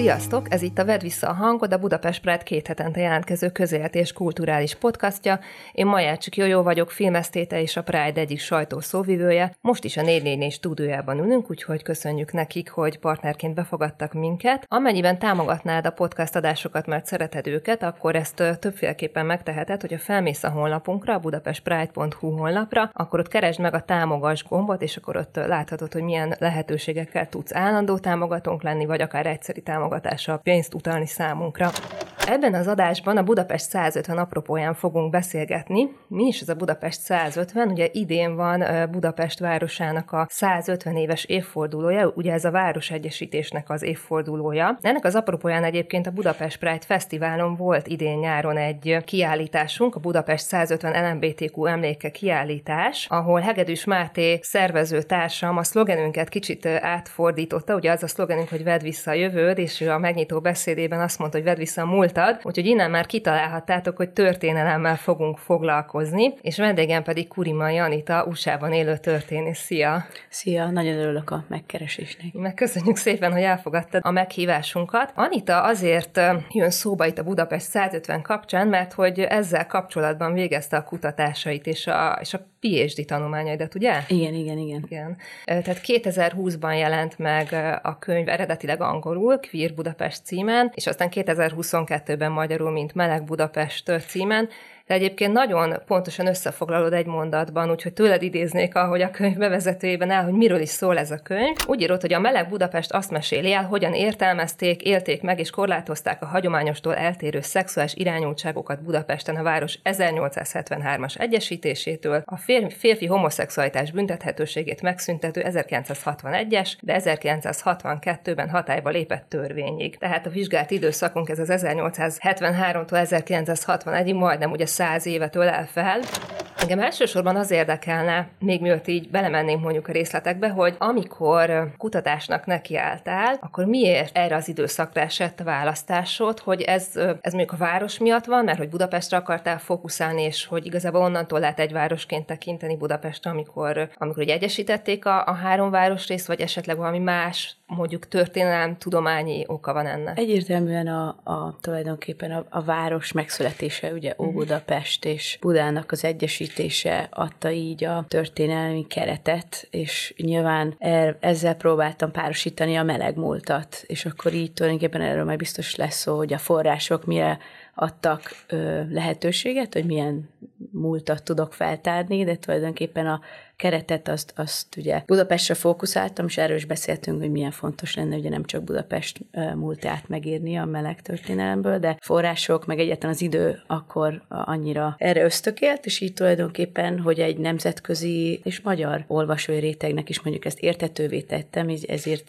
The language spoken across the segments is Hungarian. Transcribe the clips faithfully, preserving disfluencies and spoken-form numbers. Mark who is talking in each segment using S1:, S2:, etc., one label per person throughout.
S1: Sziasztok! Ez itt a Vedd vissza a hangod, a Budapest Pride két hetente jelentkező közélet és kulturális podcastja. Én Majácsik Jójó vagyok, filmesztéte és a Pride egyik sajtós szóvivője. Most is a négy négy négy stúdiójában ülünk, úgyhogy köszönjük nekik, hogy partnerként befogadtak minket. Amennyiben támogatnád a podcast adásokat, mert szereted őket, akkor ezt többféleképpen megteheted, hogyha felmész a honlapunkra, a budapestpride pont hu honlapra, akkor ott keresd meg a támogass gombot, és akkor ott láthatod, hogy milyen lehetőségekkel tudsz állandó támogatónk lenni, vagy akár egyszeri támogatással pénzt utalni számunkra. Ebben az adásban a Budapest százötven apropóján fogunk beszélgetni. Mi is ez a Budapest százötven? Ugye idén van Budapest városának a százötven éves évfordulója, ugye ez a városegyesítésnek az évfordulója. Ennek az apropóján egyébként a Budapest Pride Fesztiválon volt idén nyáron egy kiállításunk, a Budapest százötven el em bé té kú emléke kiállítás, ahol Hegedűs Máté szervező társam a szlogenünket kicsit átfordította, ugye az a szlogenünk, hogy vedd vissza a jövőd, és ő a megnyitó beszédében azt mondta, hogy vedd vissza a múltad, úgyhogy innen már kitalálhattátok, hogy történelemmel fogunk foglalkozni, és vendégem pedig Kurimai Anita, u es á-ban élő történész. Szia!
S2: Szia, nagyon örülök a megkeresésnek.
S1: Meg köszönjük szépen, hogy elfogadtad a meghívásunkat. Anita azért jön szóba itt a Budapest százötven kapcsán, mert hogy ezzel kapcsolatban végezte a kutatásait és a, és a pé há dé tanulmányaidat, ugye?
S2: Igen, igen, igen.
S1: igen. Tehát kétezer-húszban jelent meg a könyv eredetileg angolul, Queer Budapest címen, és aztán kétezer-huszonkettőben magyarul, mint Meleg Budapest címen. De egyébként nagyon pontosan összefoglalod egy mondatban, úgyhogy tőled idéznék, ahogy a könyv bevezetőjében áll, hogy miről is szól ez a könyv. Úgy írod, hogy a Meleg Budapest azt meséli el, hogyan értelmezték, élték meg és korlátozták a hagyományostól eltérő szexuális irányultságokat Budapesten a város ezernyolcszázhetvenhármas egyesítésétől, a férfi, férfi homoszexualitás büntethetőségét megszüntető ezerkilencszázhatvanegyes, de ezerkilencszázhatvankettőben hatályba lépett törvényig. Tehát a vizsgált időszakunk ez az ezernyolcszázhetvenháromtól ezerkilencszázhatvanegyig majdnem ugye száz évet ölel fel. Engem elsősorban az érdekelne, még mielőtt így belemennénk mondjuk a részletekbe, hogy amikor kutatásnak nekiálltál, akkor miért erre az időszakra esett a választásod, hogy ez, ez mondjuk a város miatt van, mert hogy Budapestre akartál fókuszálni, és hogy igazából onnantól lehet egy városként tekinteni Budapestre, amikor, amikor ugye egyesítették a, a három városrészt, vagy esetleg valami más, mondjuk történelem, tudományi oka van ennek?
S2: Egyértelműen a, a tulajdonképpen a, a város megszületése, ugye Óbudapest és Budának az egyesítése adta így a történelmi keretet, és nyilván ezzel próbáltam párosítani a meleg múltat, és akkor így tulajdonképpen erről majd biztos lesz szó, hogy a források mire adtak ö, lehetőséget, hogy milyen múltat tudok feltárni, de tulajdonképpen a keretet azt, azt ugye Budapestre fókuszáltam, és erről is beszéltünk, hogy milyen fontos lenne ugye nem csak Budapest múltját megírni a meleg történelemből, de források, meg egyáltalán az idő akkor annyira erre ösztökélt, és így tulajdonképpen, hogy egy nemzetközi és magyar olvasói rétegnek is mondjuk ezt érthetővé tettem, ezért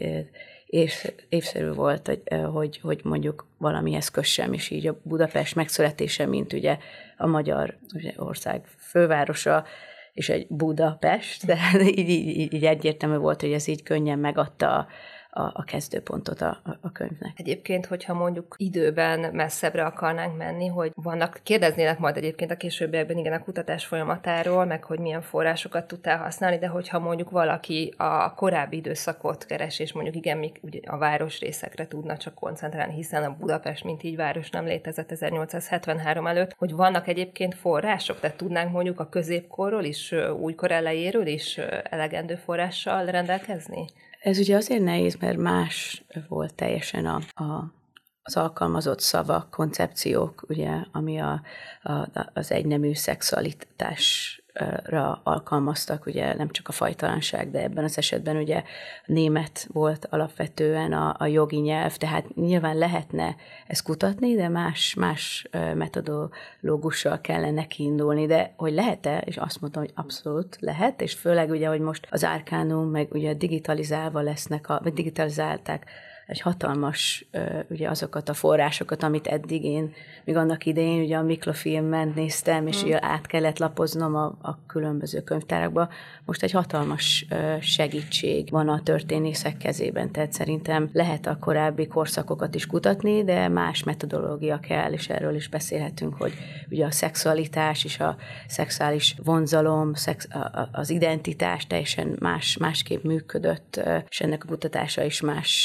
S2: és évszerű volt, hogy, hogy, hogy mondjuk valamihez kössem, és így a Budapest megszületése, mint ugye a magyar ugye, ország fővárosa, és egy Budapest, de így, így, így egyértelmű volt, hogy ez így könnyen megadta a, a, a kezdőpontot a, a könyvnek.
S1: Egyébként, hogyha mondjuk időben messzebbre akarnánk menni, hogy vannak, kérdeznélek majd egyébként a későbbiekben igen a kutatás folyamatáról, meg hogy milyen forrásokat tudtál használni, de hogyha mondjuk valaki a korábbi időszakot keres, és mondjuk igen, még ugye a városrészekre tudna csak koncentrálni, hiszen a Budapest, mint így város nem létezett ezernyolcszázhetvenhárom előtt, hogy vannak egyébként források, tehát tudnánk mondjuk a középkorról is, újkor elejéről is elegendő forrással rendelkezni?
S2: Ez ugye azért nehéz, mert más volt teljesen a, a, az alkalmazott szavak, koncepciók, ugye, ami a, a, az egynemű szexualitásra alkalmaztak, ugye nem csak a fajtalanság, de ebben az esetben ugye német volt alapvetően a, a jogi nyelv, tehát nyilván lehetne ezt kutatni, de más, más metodológussal kellene kiindulni, de hogy lehet-e, és azt mondtam, hogy abszolút lehet, és főleg ugye, hogy most az Arcanum, meg ugye digitalizálva lesznek, a, vagy digitalizálták egy hatalmas, ugye azokat a forrásokat, amit eddig én, még annak idején ugye a mikrofilmen néztem, és mm. ugye át kellett lapoznom a, a különböző könyvtárakba. Most egy hatalmas segítség van a történészek kezében, tehát szerintem lehet a korábbi korszakokat is kutatni, de más metodológia kell, és erről is beszélhetünk, hogy ugye a szexualitás és a szexuális vonzalom, szex, az identitás teljesen más, másképp működött, és ennek a kutatása is más, ugye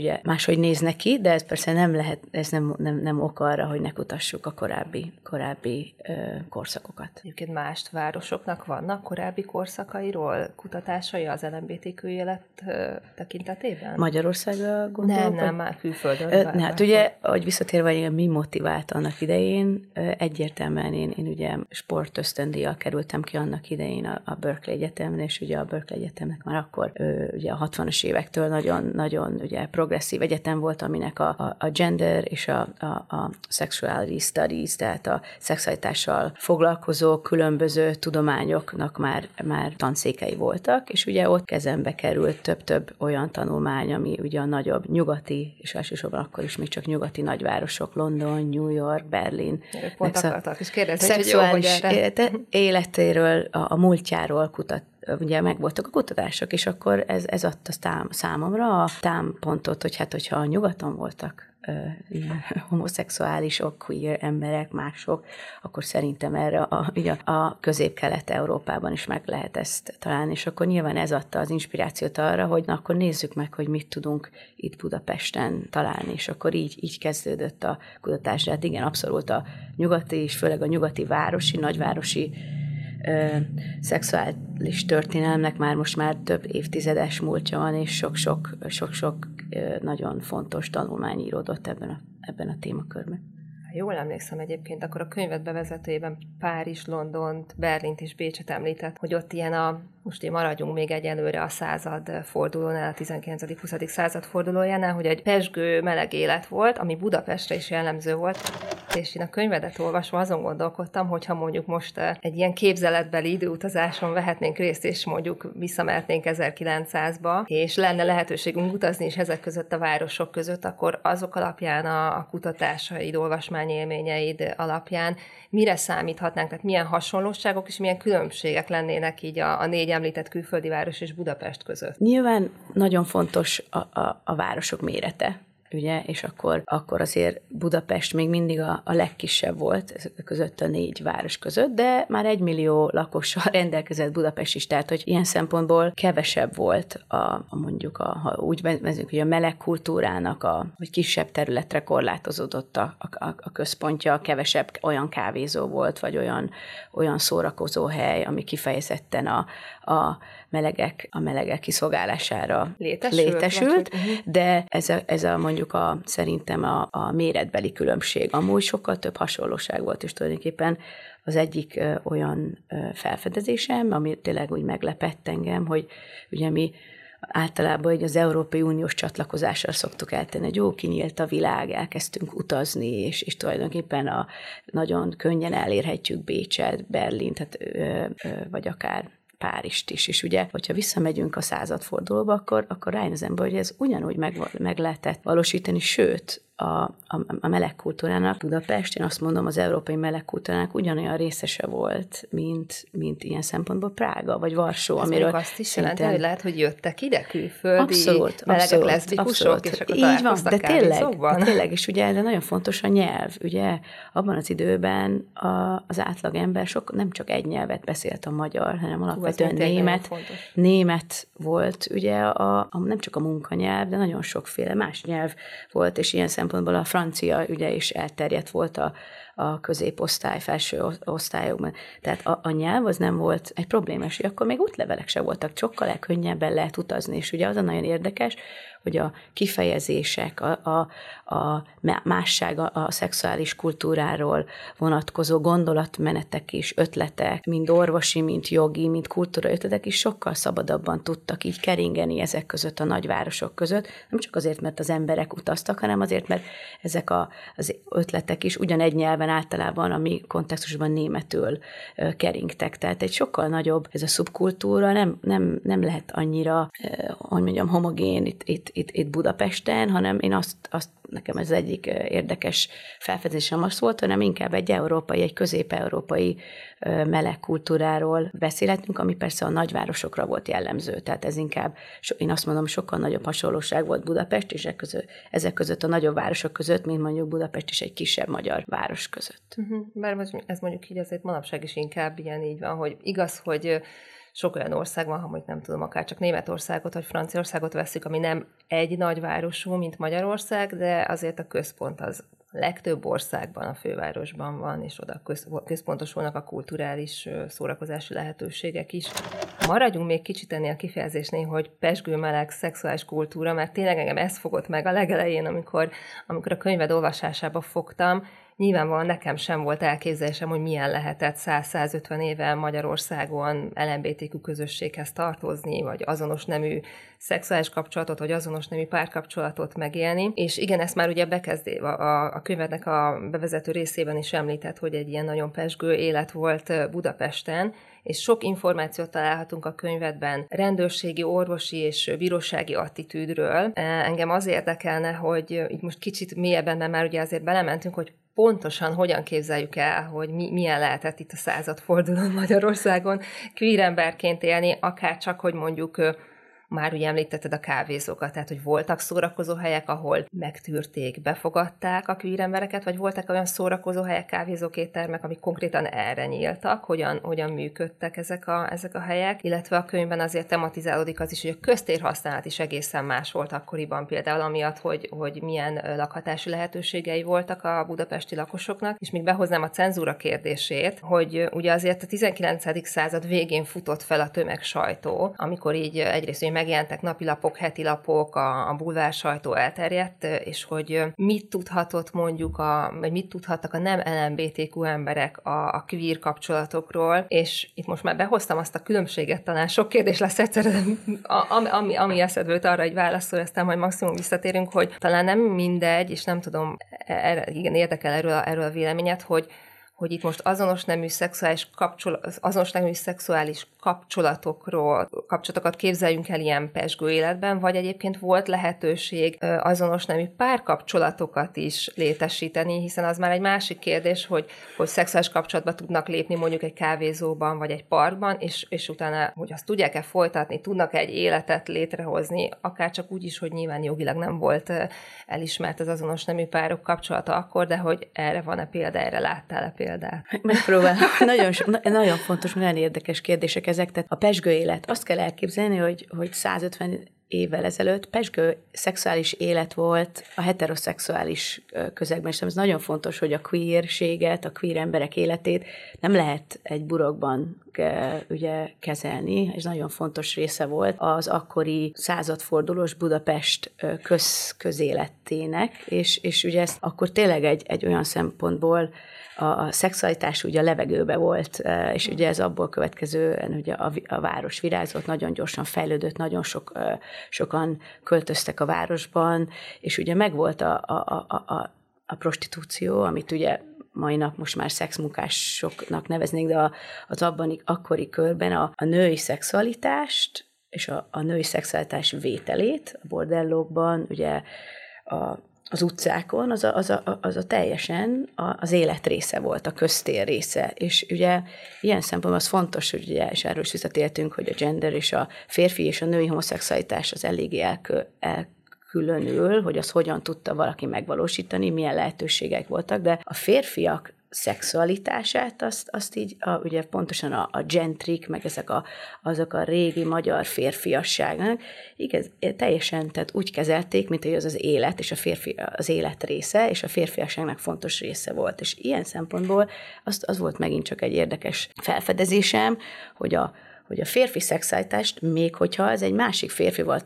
S2: ugye máshogy néz neki, de ez persze nem lehet, ez nem, nem, nem ok arra, hogy ne kutassuk a korábbi, korábbi ö, korszakokat.
S1: Egyébként más városoknak vannak korábbi korszakairól kutatásai az el em bé té kú élet tekintetében?
S2: Magyarországra gondolok?
S1: Nem, nem, már külföldön.
S2: Ö, ne, hát ugye, ahogy visszatérve, mi motivált annak idején, egyértelműen én, én ugye sportösztöndíjjal kerültem ki annak idején a, a Berkeley Egyetemre, és ugye a Berkeley Egyetemnek már akkor ö, ugye a hatvanas évektől nagyon, nagyon ugye progresszív egyetem volt, aminek a, a, a gender és a, a, a sexuality studies, tehát a szexualitással foglalkozó különböző tudományoknak már, már tanszékei voltak, és ugye ott kezembe került több-több olyan tanulmány, ami ugye a nagyobb nyugati, és elsősorban akkor is még csak nyugati nagyvárosok, London, New York, Berlin.
S1: Pont akartak is kérdezni,
S2: szexuális hogy jó, élete, életéről, a, a múltjáról kutat, ugye megvoltak a kutatások, és akkor ez, ez adta tám, számomra a támpontot, hogy hát, hogyha a nyugaton voltak uh, homoszexuálisok, queer emberek, mások, akkor szerintem erre a, ugye a közép-kelet-európában is meg lehet ezt találni, és akkor nyilván ez adta az inspirációt arra, hogy na, akkor nézzük meg, hogy mit tudunk itt Budapesten találni, és akkor így, így kezdődött a kutatás. Hát igen, abszolút a nyugati, és főleg a nyugati városi, nagyvárosi Ö, szexuális történelemnek már most már több évtizedes múltja van, és sok-sok, sok-sok ö, nagyon fontos tanulmány íródott ebben a, ebben a témakörben.
S1: Jól emlékszem egyébként, akkor a könyved bevezetőjében Párizs, Londont, Berlint és Bécset említett, hogy ott ilyen a, most én maradjunk még egyelőre a század fordulónál, a tizenkilencedik-huszadik század fordulójánál, hogy egy pezsgő meleg élet volt, ami Budapestre is jellemző volt, és én a könyvedet olvasva azon gondolkodtam, hogyha mondjuk most egy ilyen képzeletbeli időutazáson vehetnénk részt, és mondjuk visszamehetnénk ezerkilencszázba, és lenne lehetőségünk utazni is ezek között a városok között, akkor azok alapján a, a kutatásaid, olvasmányélményeid alapján mire számíthatnánk, tehát milyen hasonlóságok és milyen különbségek lennének így a, a négy említett külföldi város és Budapest között?
S2: Nyilván nagyon fontos a, a, a városok mérete, ugye, és akkor, akkor azért Budapest még mindig a, a legkisebb volt között a négy város között, de már egy millió lakossal rendelkezett Budapest is, tehát hogy ilyen szempontból kevesebb volt a, a mondjuk, a, ha úgy vezünk, hogy a meleg kultúrának, a, hogy kisebb területre korlátozódott a, a, a központja, kevesebb olyan kávézó volt, vagy olyan, olyan szórakozó hely, ami kifejezetten a, a melegek, a melegek kiszolgálására
S1: létesült,
S2: létesült de ez a, ez a mondjuk a, szerintem a, a méretbeli különbség. Amúgy sokkal több hasonlóság volt, és tulajdonképpen az egyik ö, olyan ö, felfedezésem, ami tényleg úgy meglepett engem, hogy ugye mi általában így az Európai Uniós csatlakozással szoktuk eltenni, hogy jó, kinyílt a világ, elkezdtünk utazni, és, és tulajdonképpen a, nagyon könnyen elérhetjük Bécset, Berlint, tehát, ö, ö, vagy akár Párizst is, és ugye, hogyha visszamegyünk a századfordulóba, akkor, akkor rájön az ember, hogy ez ugyanúgy meg, meg lehetett valósítani, sőt, a, a, a melegkultúrának Budapest, én azt mondom, az európai melegkultúrának ugyanolyan részese volt, mint, mint ilyen szempontból Prága, vagy Varsó,
S1: ez
S2: amiről
S1: azt is jelenti, hogy lehet, hogy jöttek ide külföldi
S2: abszolút,
S1: melegek,
S2: abszolút,
S1: leszbikusok,
S2: abszolút.
S1: és akkor
S2: így van, de tényleg,
S1: de
S2: tényleg, és ugye de nagyon fontos a nyelv, ugye abban az időben a, az átlagember sok, nem csak egy nyelvet beszélt, a magyar, hanem alapvetően német, német volt, ugye a, a, nem csak a munkanyelv, de nagyon sokféle más nyelv volt, és ilyen szempontból a francia ugye is elterjedt volt a, a középosztály, felső osztályokban. Tehát a, a nyelv az nem volt egy problémás, hogy akkor még útlevelek se voltak, sokkal legkönnyebben lehet utazni, és ugye az a nagyon érdekes, hogy a kifejezések, a, a, a másság, a, a szexuális kultúráról vonatkozó gondolatmenetek és ötletek, mind orvosi, mind jogi, mind kultúra ötletek is sokkal szabadabban tudtak így keringeni ezek között a nagyvárosok között, nem csak azért, mert az emberek utaztak, hanem azért, mert ezek a, az ötletek is ugyanegy nyelven általában a mi kontextusban németül keringtek. Tehát egy sokkal nagyobb, ez a szubkultúra nem, nem, nem lehet annyira, hogy mondjam, homogén itt, itt Itt, itt Budapesten, hanem én azt, azt nekem ez egyik érdekes felfedezésem az volt, hanem inkább egy európai, egy közép-európai meleg kultúráról beszélhetünk, ami persze a nagyvárosokra volt jellemző. Tehát ez inkább, én azt mondom, sokkal nagyobb hasonlóság volt Budapest, és ezek között, ezek között a nagyobb városok között, mint mondjuk Budapest és egy kisebb magyar város között.
S1: Uh-huh. Bár ez mondjuk így azért manapság is inkább ilyen így van, hogy igaz, hogy sok olyan ország van, ha mondjuk nem tudom, akár csak Németországot vagy Franciaországot veszik, ami nem egy nagyvárosú, mint Magyarország, de azért a központ az legtöbb országban, a fővárosban van, és oda központosulnak a kulturális szórakozási lehetőségek is. Maradjunk még kicsit ennél a kifejezésnél, hogy pezsgő meleg szexuális kultúra, mert tényleg engem ez fogott meg a legelején, amikor, amikor a könyved olvasásába fogtam. Nyilvánvalóan nekem sem volt elképzelésem, hogy milyen lehetett száz-százötven éve Magyarországon el em bé té kú közösséghez tartozni, vagy azonos nemű szexuális kapcsolatot, vagy azonos nemű párkapcsolatot megélni. És igen, ezt már ugye bekezdé, a, a könyvednek a bevezető részében is említett, hogy egy ilyen nagyon pezsgő élet volt Budapesten, és sok információt találhatunk a könyvedben rendőrségi, orvosi és bírósági attitűdről. Engem az érdekelne, hogy így most kicsit mélyebben, mert már ugye azért belementünk, hogy pontosan hogyan képzeljük el, hogy mi, milyen lehetett itt a századfordulón Magyarországon queer emberként élni, akár csak, hogy mondjuk már ugye említetted a kávézókat, tehát hogy voltak szórakozóhelyek, ahol megtűrték, befogadták a queer embereket, vagy voltak olyan szórakozóhelyek, kávézók, éttermek, amik konkrétan erre nyíltak, hogyan, hogyan működtek ezek a, ezek a helyek, illetve a könyvben azért tematizálódik az is, hogy a köztérhasználat is egészen más volt akkoriban, például amiatt, hogy, hogy milyen lakhatási lehetőségei voltak a budapesti lakosoknak, és még behoznám a cenzúra kérdését, hogy ugye azért a tizenkilencedik század végén futott fel a tömegsajtó, amikor így egyrészt megjelentek napilapok, hetilapok, a, a bulvár sajtó elterjedt, és hogy mit tudhatott mondjuk, a, vagy mit tudhattak a nem el em bé té kú emberek a, a queer kapcsolatokról, és itt most már behoztam azt a különbséget, talán sok kérdés lesz egyszerre, ami, ami, ami eszedbe jut arra, hogy válaszolj, aztán majd maximum visszatérünk, hogy talán nem mindegy, és nem tudom, erre, igen, érdekel erről a, erről a véleményed, hogy hogy itt most azonos nemű szexuális, kapcsol- azonos nemű szexuális kapcsolatokról, kapcsolatokat képzeljünk el ilyen pezsgő életben, vagy egyébként volt lehetőség azonos nemű párkapcsolatokat is létesíteni, hiszen az már egy másik kérdés, hogy, hogy szexuális kapcsolatba tudnak lépni mondjuk egy kávézóban, vagy egy parkban, és, és utána, hogy azt tudják-e folytatni, tudnak egy életet létrehozni, akár csak úgy is, hogy nyilván jogilag nem volt elismert az azonos nemű párok kapcsolata akkor, de hogy erre van-e példa, erre láttál-e példát?
S2: Megpróbál. Nagyon, nagyon fontos, nagyon érdekes kérdések ezek. Tehát a pezsgő élet. Azt kell elképzelni, hogy, hogy százötven évvel ezelőtt pezsgő szexuális élet volt a heteroszexuális közegben, és ez nagyon fontos, hogy a queerséget, a queer emberek életét nem lehet egy burokban ugye kezelni, és nagyon fontos része volt az akkori századfordulós Budapest köz, közéletének, és, és ugye ezt akkor tényleg egy, egy olyan szempontból a, a szexualitás ugye a levegőbe volt, és ugye ez abból következően ugye a, a város virágzott, nagyon gyorsan fejlődött, nagyon sok, sokan költöztek a városban, és ugye megvolt a, a, a, a, a prostitúció, amit ugye mai nap most már szexmunkásoknak neveznék, de az abban akkori körben a, a női szexualitást és a, a női szexualitás vételét a bordellókban, ugye a az utcákon, az a, az a, az a teljesen az élet része volt, a köztér része. És ugye ilyen szempontból az fontos, hogy ugye, és erről is visszatértünk, hogy a gender és a férfi és a női homoszexualitás az eléggé elkö, elkülönül, hogy az hogyan tudta valaki megvalósítani, milyen lehetőségek voltak, de a férfiak szexualitását, azt, azt így, a, ugye pontosan a, a gentrik, meg ezek a, azok a régi magyar férfiasságnak, igaz, teljesen, tehát úgy kezelték, mint hogy az az élet, és a férfi, az élet része, és a férfiasságnak fontos része volt. És ilyen szempontból az, az volt megint csak egy érdekes felfedezésem, hogy a hogy a férfi szexualitást, még hogyha ez egy másik férfival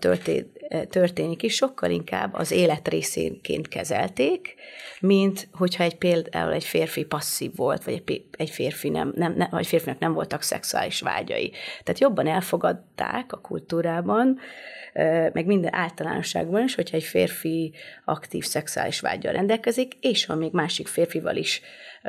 S2: történik is, sokkal inkább az élet részénként kezelték, mint hogyha egy például egy férfi passzív volt, vagy egy férfi nem, nem, nem, vagy férfinak nem voltak szexuális vágyai. Tehát jobban elfogadták a kultúrában, meg minden általánosságban is, hogyha egy férfi aktív szexuális vággyal rendelkezik, és ha még másik férfival is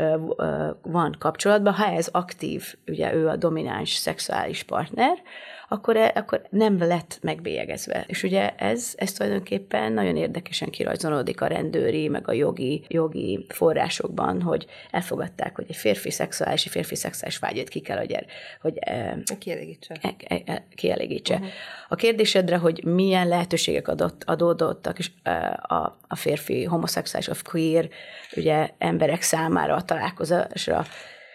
S2: van kapcsolatban, ha ez aktív, ugye ő a domináns szexuális partner, akkor, akkor nem lett megbélyegezve. És ugye ez, ez tulajdonképpen nagyon érdekesen kirajzolódik a rendőri, meg a jogi, jogi forrásokban, hogy elfogadták, hogy egy férfi szexuális, egy férfi szexuális vágyat ki kell, hogy, er, hogy
S1: kielégítse.
S2: E, e, e, kielégítse. Uh-huh. A kérdésedre, hogy milyen lehetőségek adott, adódottak és a, a férfi homoszexuális, a queer ugye, emberek számára a találkozásra,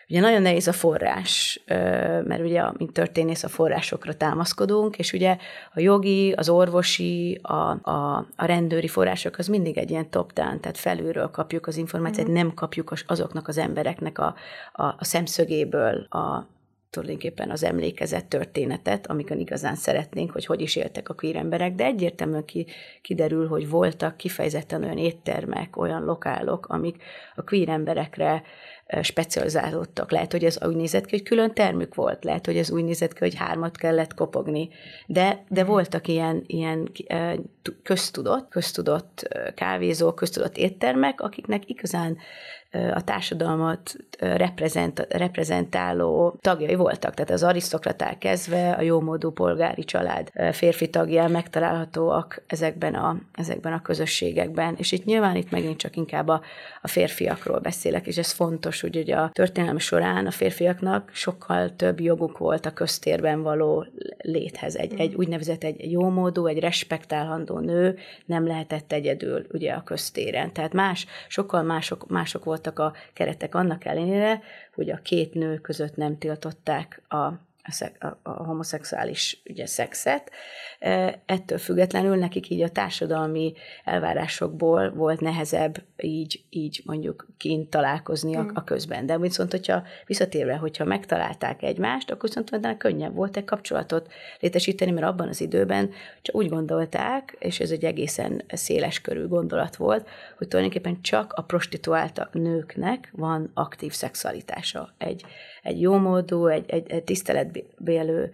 S2: ugye nagyon nehéz a forrás, mert ugye, mint történész, a forrásokra támaszkodunk, és ugye a jogi, az orvosi, a, a, a rendőri források az mindig egy ilyen top-down, tehát felülről kapjuk az információt, uh-huh. nem kapjuk azoknak az embereknek a, a, a szemszögéből a tulajdonképpen az emlékezett történetet, amiken igazán szeretnénk, hogy hogy is éltek a queer emberek, de egyértelműen ki, kiderül, hogy voltak kifejezetten olyan éttermek, olyan lokálok, amik a queer emberekre specializálódtak. Lehet, hogy ez úgy nézett ki, hogy külön termük volt, lehet, hogy ez úgy nézett ki, hogy hármat kellett kopogni, de, de voltak ilyen, ilyen köztudott, köztudott kávézók, köztudott éttermek, akiknek igazán a társadalmat reprezent, reprezentáló tagjai voltak. Tehát az arisztokraták kezdve a jómódú polgári család férfi tagjai megtalálhatóak ezekben a, ezekben a közösségekben. És itt nyilván itt megint csak inkább a, a férfiakról beszélek, és ez fontos, hogy ugye a történelem során a férfiaknak sokkal több joguk volt a köztérben való léthez. Egy, egy úgynevezett egy jómódú, egy respektálhandó nő nem lehetett egyedül ugye a köztéren. Tehát más, sokkal mások, mások volt a keretek annak ellenére, hogy a két nő között nem tiltották a, a, a homoszexuális ugye, szexet. Ettől függetlenül nekik így a társadalmi elvárásokból volt nehezebb így, így mondjuk kint találkozni a, a közben. De viszont, hogyha visszatérve, hogyha megtalálták egymást, akkor viszont könnyebb volt egy kapcsolatot létesíteni, mert abban az időben csak úgy gondolták, és ez egy egészen széles körű gondolat volt, hogy tulajdonképpen csak a prostituált nőknek van aktív szexualitása. Egy, egy jómódú, egy, egy, egy tiszteletbélő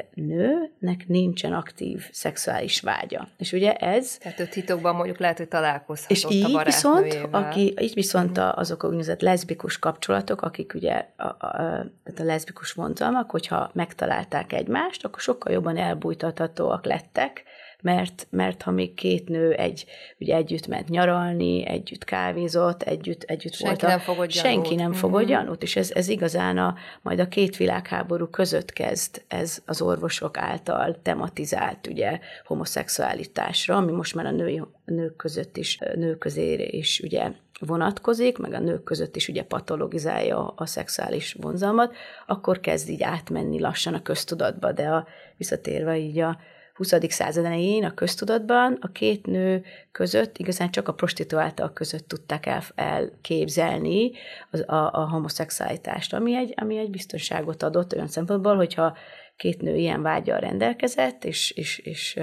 S2: nőnek nincsen aktív szexuális vágya. És ugye ez...
S1: Tehát ő titokban mondjuk lehet, hogy találkozhatott
S2: és így
S1: a
S2: viszont,
S1: barátnőjével.
S2: aki, így viszont a, azok a úgynevezett leszbikus kapcsolatok, akik ugye a, a, a, a leszbikus vonzalmak, hogyha megtalálták egymást, akkor sokkal jobban elbújtathatóak lettek, mert, mert ha még két nő egy, ugye együtt ment nyaralni, együtt kávézott, együtt, együtt
S1: senki
S2: volt.
S1: Nem fogod
S2: senki nem fogod
S1: mm-hmm.
S2: gyanút, és ez, ez igazán a, majd a két világháború között kezd ez az orvosok által tematizált ugye homoszexualitásra, ami most már a női, nők között is, nők közére is ugye vonatkozik, meg a nők között is ugye patologizálja a szexuális vonzalmat, akkor kezd így átmenni lassan a köztudatba, de a, visszatérve így a huszadik század elején a köztudatban a két nő között igazán csak a prostituáltak között tudták el, elképzelni az, a, a homoszexualitást, ami egy, ami egy biztonságot adott olyan szempontból, hogyha két nő ilyen vággyal rendelkezett, és, és, és,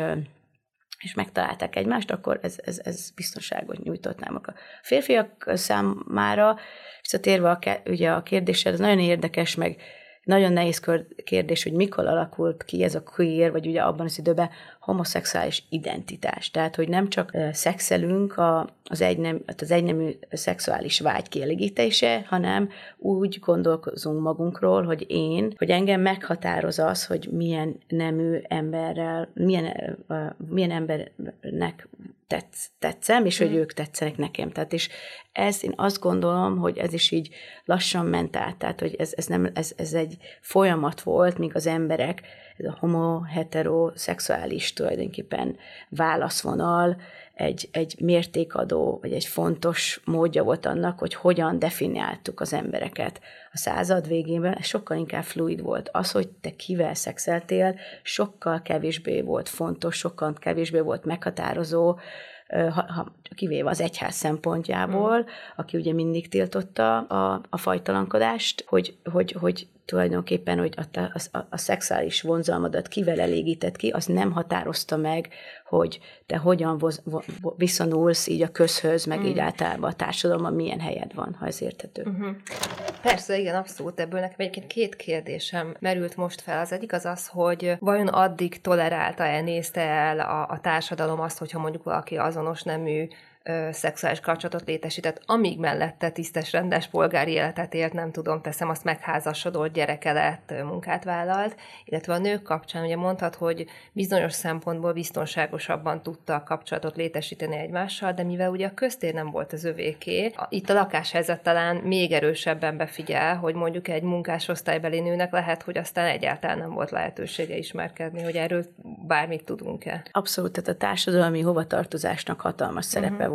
S2: és megtalálták egymást, akkor ez, ez, ez biztonságot nyújtott náluk. A férfiak számára, visszatérve a, ugye a kérdésre, ez nagyon érdekes, meg nagyon nehéz kérdés, hogy mikor alakult ki ez a queer, vagy ugye abban az időben homoszexuális identitás. Tehát, hogy nem csak szexelünk a, az, egynem, az egynemű szexuális vágy kielégítése, hanem úgy gondolkozunk magunkról, hogy én, hogy engem meghatároz az, hogy milyen nemű emberrel, milyen, milyen embernek tetsz, tetszem, és hogy mm. ők tetszenek nekem. Tehát, és ez, én azt gondolom, hogy ez is így lassan ment át, tehát, hogy ez, ez, nem, ez, ez egy folyamat volt, míg az emberek, ez a homo-hetero-szexuális tulajdonképpen válaszvonal, egy, egy mértékadó, vagy egy fontos módja volt annak, hogy hogyan definiáltuk az embereket. A század végében ez sokkal inkább fluid volt. Az, hogy te kivel szexeltél, sokkal kevésbé volt fontos, sokkal kevésbé volt meghatározó, ha, ha, kivéve az egyház szempontjából, mm. aki ugye mindig tiltotta a, a fajtalankodást, hogy, hogy, hogy tulajdonképpen, hogy a, a, a szexuális vonzalmadat kivel elégített ki, az nem határozta meg, hogy te hogyan voz, viszonyulsz így a közhöz, meg mm. így általában a társadalomban milyen helyed van, ha ez érthető.
S1: Uh-huh. Persze, igen, abszolút. Ebből nekem egyébként két kérdésem merült most fel. Az egyik az az, hogy vajon addig tolerálta-e, nézte el a, a társadalom azt, hogyha mondjuk valaki azonos nemű szexuális kapcsolatot létesített, amíg mellette tisztes, rendes polgári életet élt, nem tudom, teszem, azt megházasodott, gyereke lett, munkát vállalt, illetve a nők kapcsán ugye mondhat, hogy bizonyos szempontból biztonságosabban tudta a kapcsolatot létesíteni egymással, de mivel ugye a köztér nem volt az övéké, itt a lakáshelyzet talán még erősebben befigyel, hogy mondjuk egy munkásosztálybeli nőnek lehet, hogy aztán egyáltalán nem volt lehetősége ismerkedni, hogy erről bármit tudunk-e.
S2: Abszolút, tehát a társadalmi hovatartozásnak hatalmas szerepe uh-huh. volt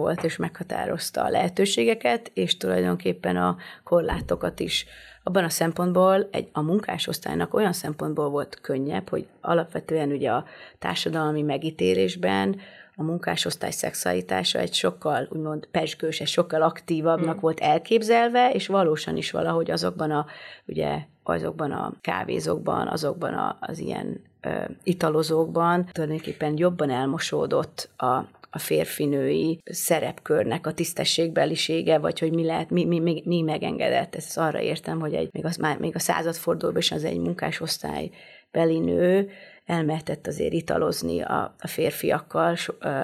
S2: volt, és meghatározta a lehetőségeket, és tulajdonképpen a korlátokat is. Abban a szempontból egy, a munkásosztálynak olyan szempontból volt könnyebb, hogy alapvetően ugye a társadalmi megítélésben a munkásosztály szexualitása egy sokkal, úgymond pezsgős, egy sokkal aktívabbnak mm. volt elképzelve, és valósan is valahogy azokban a, ugye, azokban a kávézókban, azokban a, az ilyen ö, italozókban tulajdonképpen jobban elmosódott a a férfinői szerepkörnek a tisztességbelisége, vagy hogy mi lehet, mi, mi, mi, mi megengedett. Ezt arra értem, hogy egy, még, az, már, még a századfordulóban is az egy munkásosztály beli nő elmehetett azért italozni a, a férfiakkal, so, ö,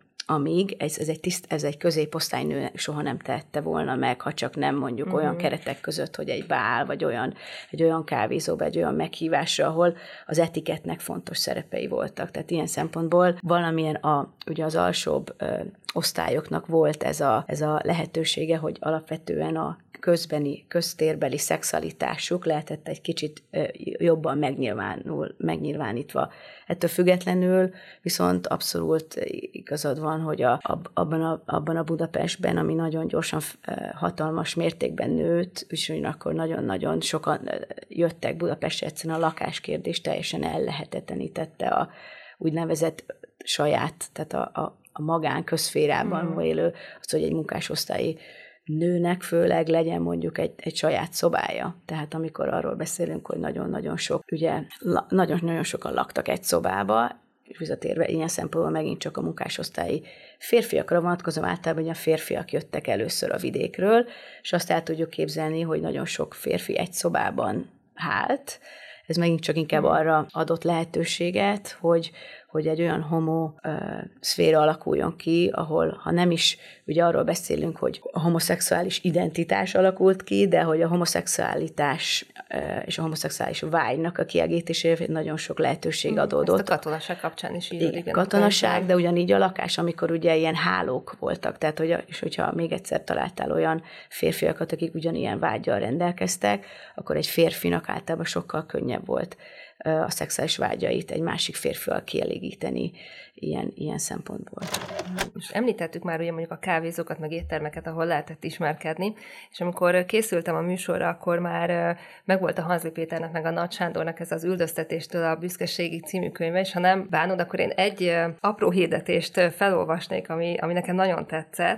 S2: amíg ez, ez, egy tiszt, ez egy középosztálynő soha nem tette volna meg, ha csak nem mondjuk mm-hmm. olyan keretek között, hogy egy bál, vagy olyan, egy olyan kávézóba, egy olyan meghívásra, ahol az etikettnek fontos szerepei voltak. Tehát ilyen szempontból valamilyen a, ugye az alsóbb ö, osztályoknak volt ez a, ez a lehetősége, hogy alapvetően a közbeni, köztérbeli szexualitásuk lehetett egy kicsit jobban megnyilvánul, megnyilvánítva. Ettől függetlenül viszont abszolút igazad van, hogy a, abban, a, abban a Budapestben, ami nagyon gyorsan, hatalmas mértékben nőtt, és akkor nagyon-nagyon sokan jöttek Budapestre, egyszerűen a lakáskérdés teljesen ellehetetlenítette a úgynevezett saját, tehát a, a, a magánközférában mm. élő, az, hogy egy munkásosztályi nőnek főleg legyen mondjuk egy, egy saját szobája. Tehát amikor arról beszélünk, hogy nagyon-nagyon sok, ugye la, nagyon-nagyon sokan laktak egy szobába, és visszatérve ilyen szempontból megint csak a munkásosztályi férfiakra vonatkozom, általában hogy a férfiak jöttek először a vidékről, és azt el tudjuk képzelni, hogy nagyon sok férfi egy szobában hált. Ez megint csak inkább arra adott lehetőséget, hogy, hogy egy olyan homo uh, szféra alakuljon ki, ahol ha nem is, ugye arról beszélünk, hogy a homoszexuális identitás alakult ki, de hogy a homoszexualitás uh, és a homoszexuális vágynak a kiegítésére nagyon sok lehetőség adódott.
S1: Ezt a katonaság kapcsán is így.
S2: Igen, katonaság, de ugyanígy a lakás, amikor ugye ilyen hálók voltak, tehát hogy, és hogyha még egyszer találtál olyan férfiakat, akik ugyanilyen vággyal rendelkeztek, akkor egy férfinak általában sokkal könnyebb volt a szexuális vágyait egy másik férfival kielégíteni ilyen, ilyen szempontból.
S1: Most említettük már ugye mondjuk a kávézókat, meg éttermeket, ahol lehetett ismerkedni, és amikor készültem a műsorra, akkor már megvolt a Hanzli Péternek, meg a Nagy Sándornak ez az Üldöztetéstől a büszkeségig című könyve, és ha nem bánod, akkor én egy apró hirdetést felolvasnék, ami, ami nekem nagyon tetszett.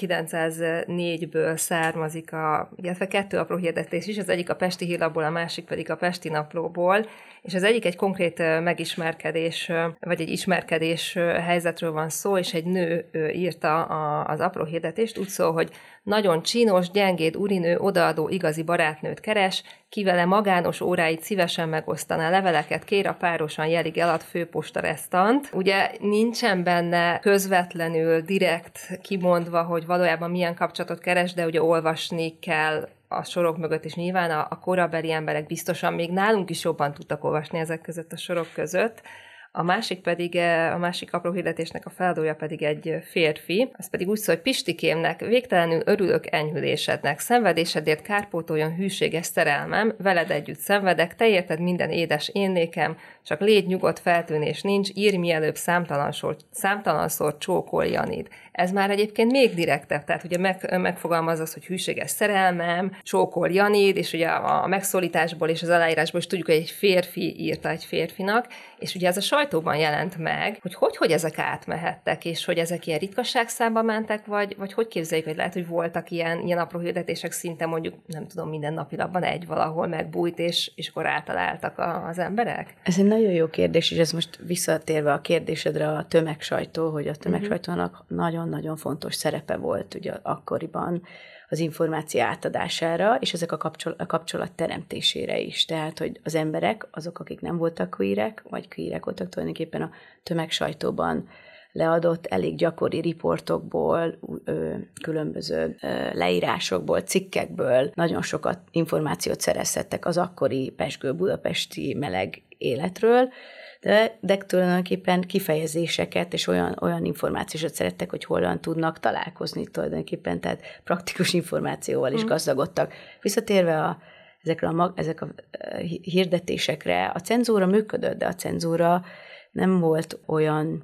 S1: ezerkilencszáznégyből származik a, illetve kettő apró hirdetés is, az egyik a Pesti Hírlapból, a másik pedig a Pesti Naplóból, és az egyik egy konkrét megismerkedés, vagy egy ismerkedés helyzetről van szó, és egy nő írta az apró hirdetést, úgy szól, hogy nagyon csinos, gyengéd urinő, odaadó igazi barátnőt keres, ki vele magános óráit szívesen megosztaná, leveleket kér, a párosan jelig elad főposta resztant. Ugye nincsen benne közvetlenül, direkt kimondva, hogy valójában milyen kapcsolatot keres, de ugye olvasni kell a sorok mögött, és nyilván a, a korabeli emberek biztosan még nálunk is jobban tudtak olvasni ezek között a sorok között. A másik pedig, a másik apró hirdetésnek a feladója pedig egy férfi, az pedig úgy szól, hogy Pistikémnek végtelenül örülök enyhülésednek, szenvedésedért kárpótoljon hűséges szerelmem, veled együtt szenvedek, te érted minden édes én nékem, csak légy nyugodt, feltűnés nincs, írj mielőbb számtalanszor, számtalanszor csókol Janid. Ez már egyébként még direktebb, tehát ugye meg, megfogalmaz az, hogy hűséges szerelmem, csókol Janid, és ugye a, a megszólításból és az aláírásból is tudjuk, hogy egy férfi írta egy férfinak, és ugye ez a sajtóban jelent meg, hogy hogy, hogy ezek átmehettek, és hogy ezek ilyen ritkasságszámba mentek, vagy, vagy hogy képzeljük, hogy lehet, hogy voltak ilyen, ilyen apró hirdetések szinte mondjuk, nem tudom, minden napilapban egy valahol megbújt, és, és akkor átaláltak a, az emberek?
S2: Ez egy nagyon jó kérdés, és ez most visszatérve a kérdésedre a tömegsajtó, hogy a tömegsajtónak uh-huh. nagyon-nagyon fontos szerepe volt ugye akkoriban az információ átadására, és ezek a, kapcsol- a kapcsolat teremtésére is. Tehát, hogy az emberek, azok, akik nem voltak queerek, vagy queerek voltak tulajdonképpen a tömegsajtóban leadott elég gyakori riportokból, ö, különböző ö, leírásokból, cikkekből nagyon sokat információt szerezhettek az akkori pezsgő budapesti meleg életről, de, de tulajdonképpen kifejezéseket és olyan, olyan információt szerettek, hogy hogyan tudnak találkozni tulajdonképpen, tehát praktikus információval is mm. gazdagodtak. Visszatérve a, ezekre a, ezek a hirdetésekre, a cenzúra működött, de a cenzúra nem volt olyan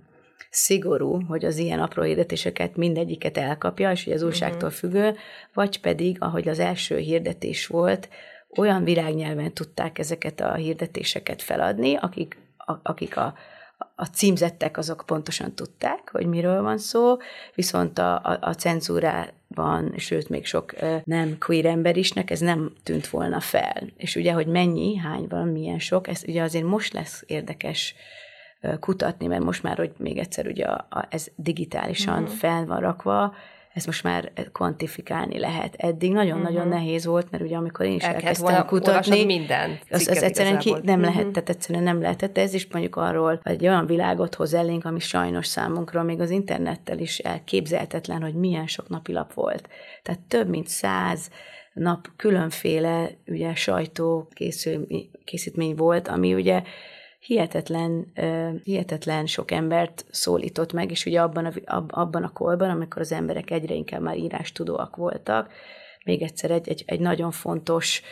S2: szigorú, hogy az ilyen apró hirdetéseket mindegyiket elkapja, és ugye az újságtól függő, vagy pedig, ahogy az első hirdetés volt, olyan virágnyelven tudták ezeket a hirdetéseket feladni, akik, a, akik a, a címzettek, azok pontosan tudták, hogy miről van szó, viszont a, a, a cenzúrában, sőt, még sok nem queer ember isnek, ez nem tűnt volna fel. És ugye, hogy mennyi, hány van, milyen sok, ez ugye azért most lesz érdekes kutatni, mert most már, hogy még egyszer ugye a, a, ez digitálisan uh-huh. fel van rakva, ezt most már kvantifikálni lehet. Eddig nagyon-nagyon uh-huh. nehéz volt, mert ugye amikor én is
S1: El
S2: elkezdtem kutatni,
S1: minden
S2: az, az egyszerűen ki, nem
S1: uh-huh.
S2: lehetett, egyszerűen nem lehetett. Ez is mondjuk arról, egy olyan világot hoz elénk, ami sajnos számunkra még az internettel is elképzelhetetlen, hogy milyen sok napilap volt. Tehát több mint száz nap különféle ugye sajtó készül, készítmény volt, ami ugye hihetetlen, uh, hihetetlen sok embert szólított meg, és ugye abban a, ab, abban a korban, amikor az emberek egyre inkább már írástudóak voltak, még egyszer egy, egy, egy nagyon fontos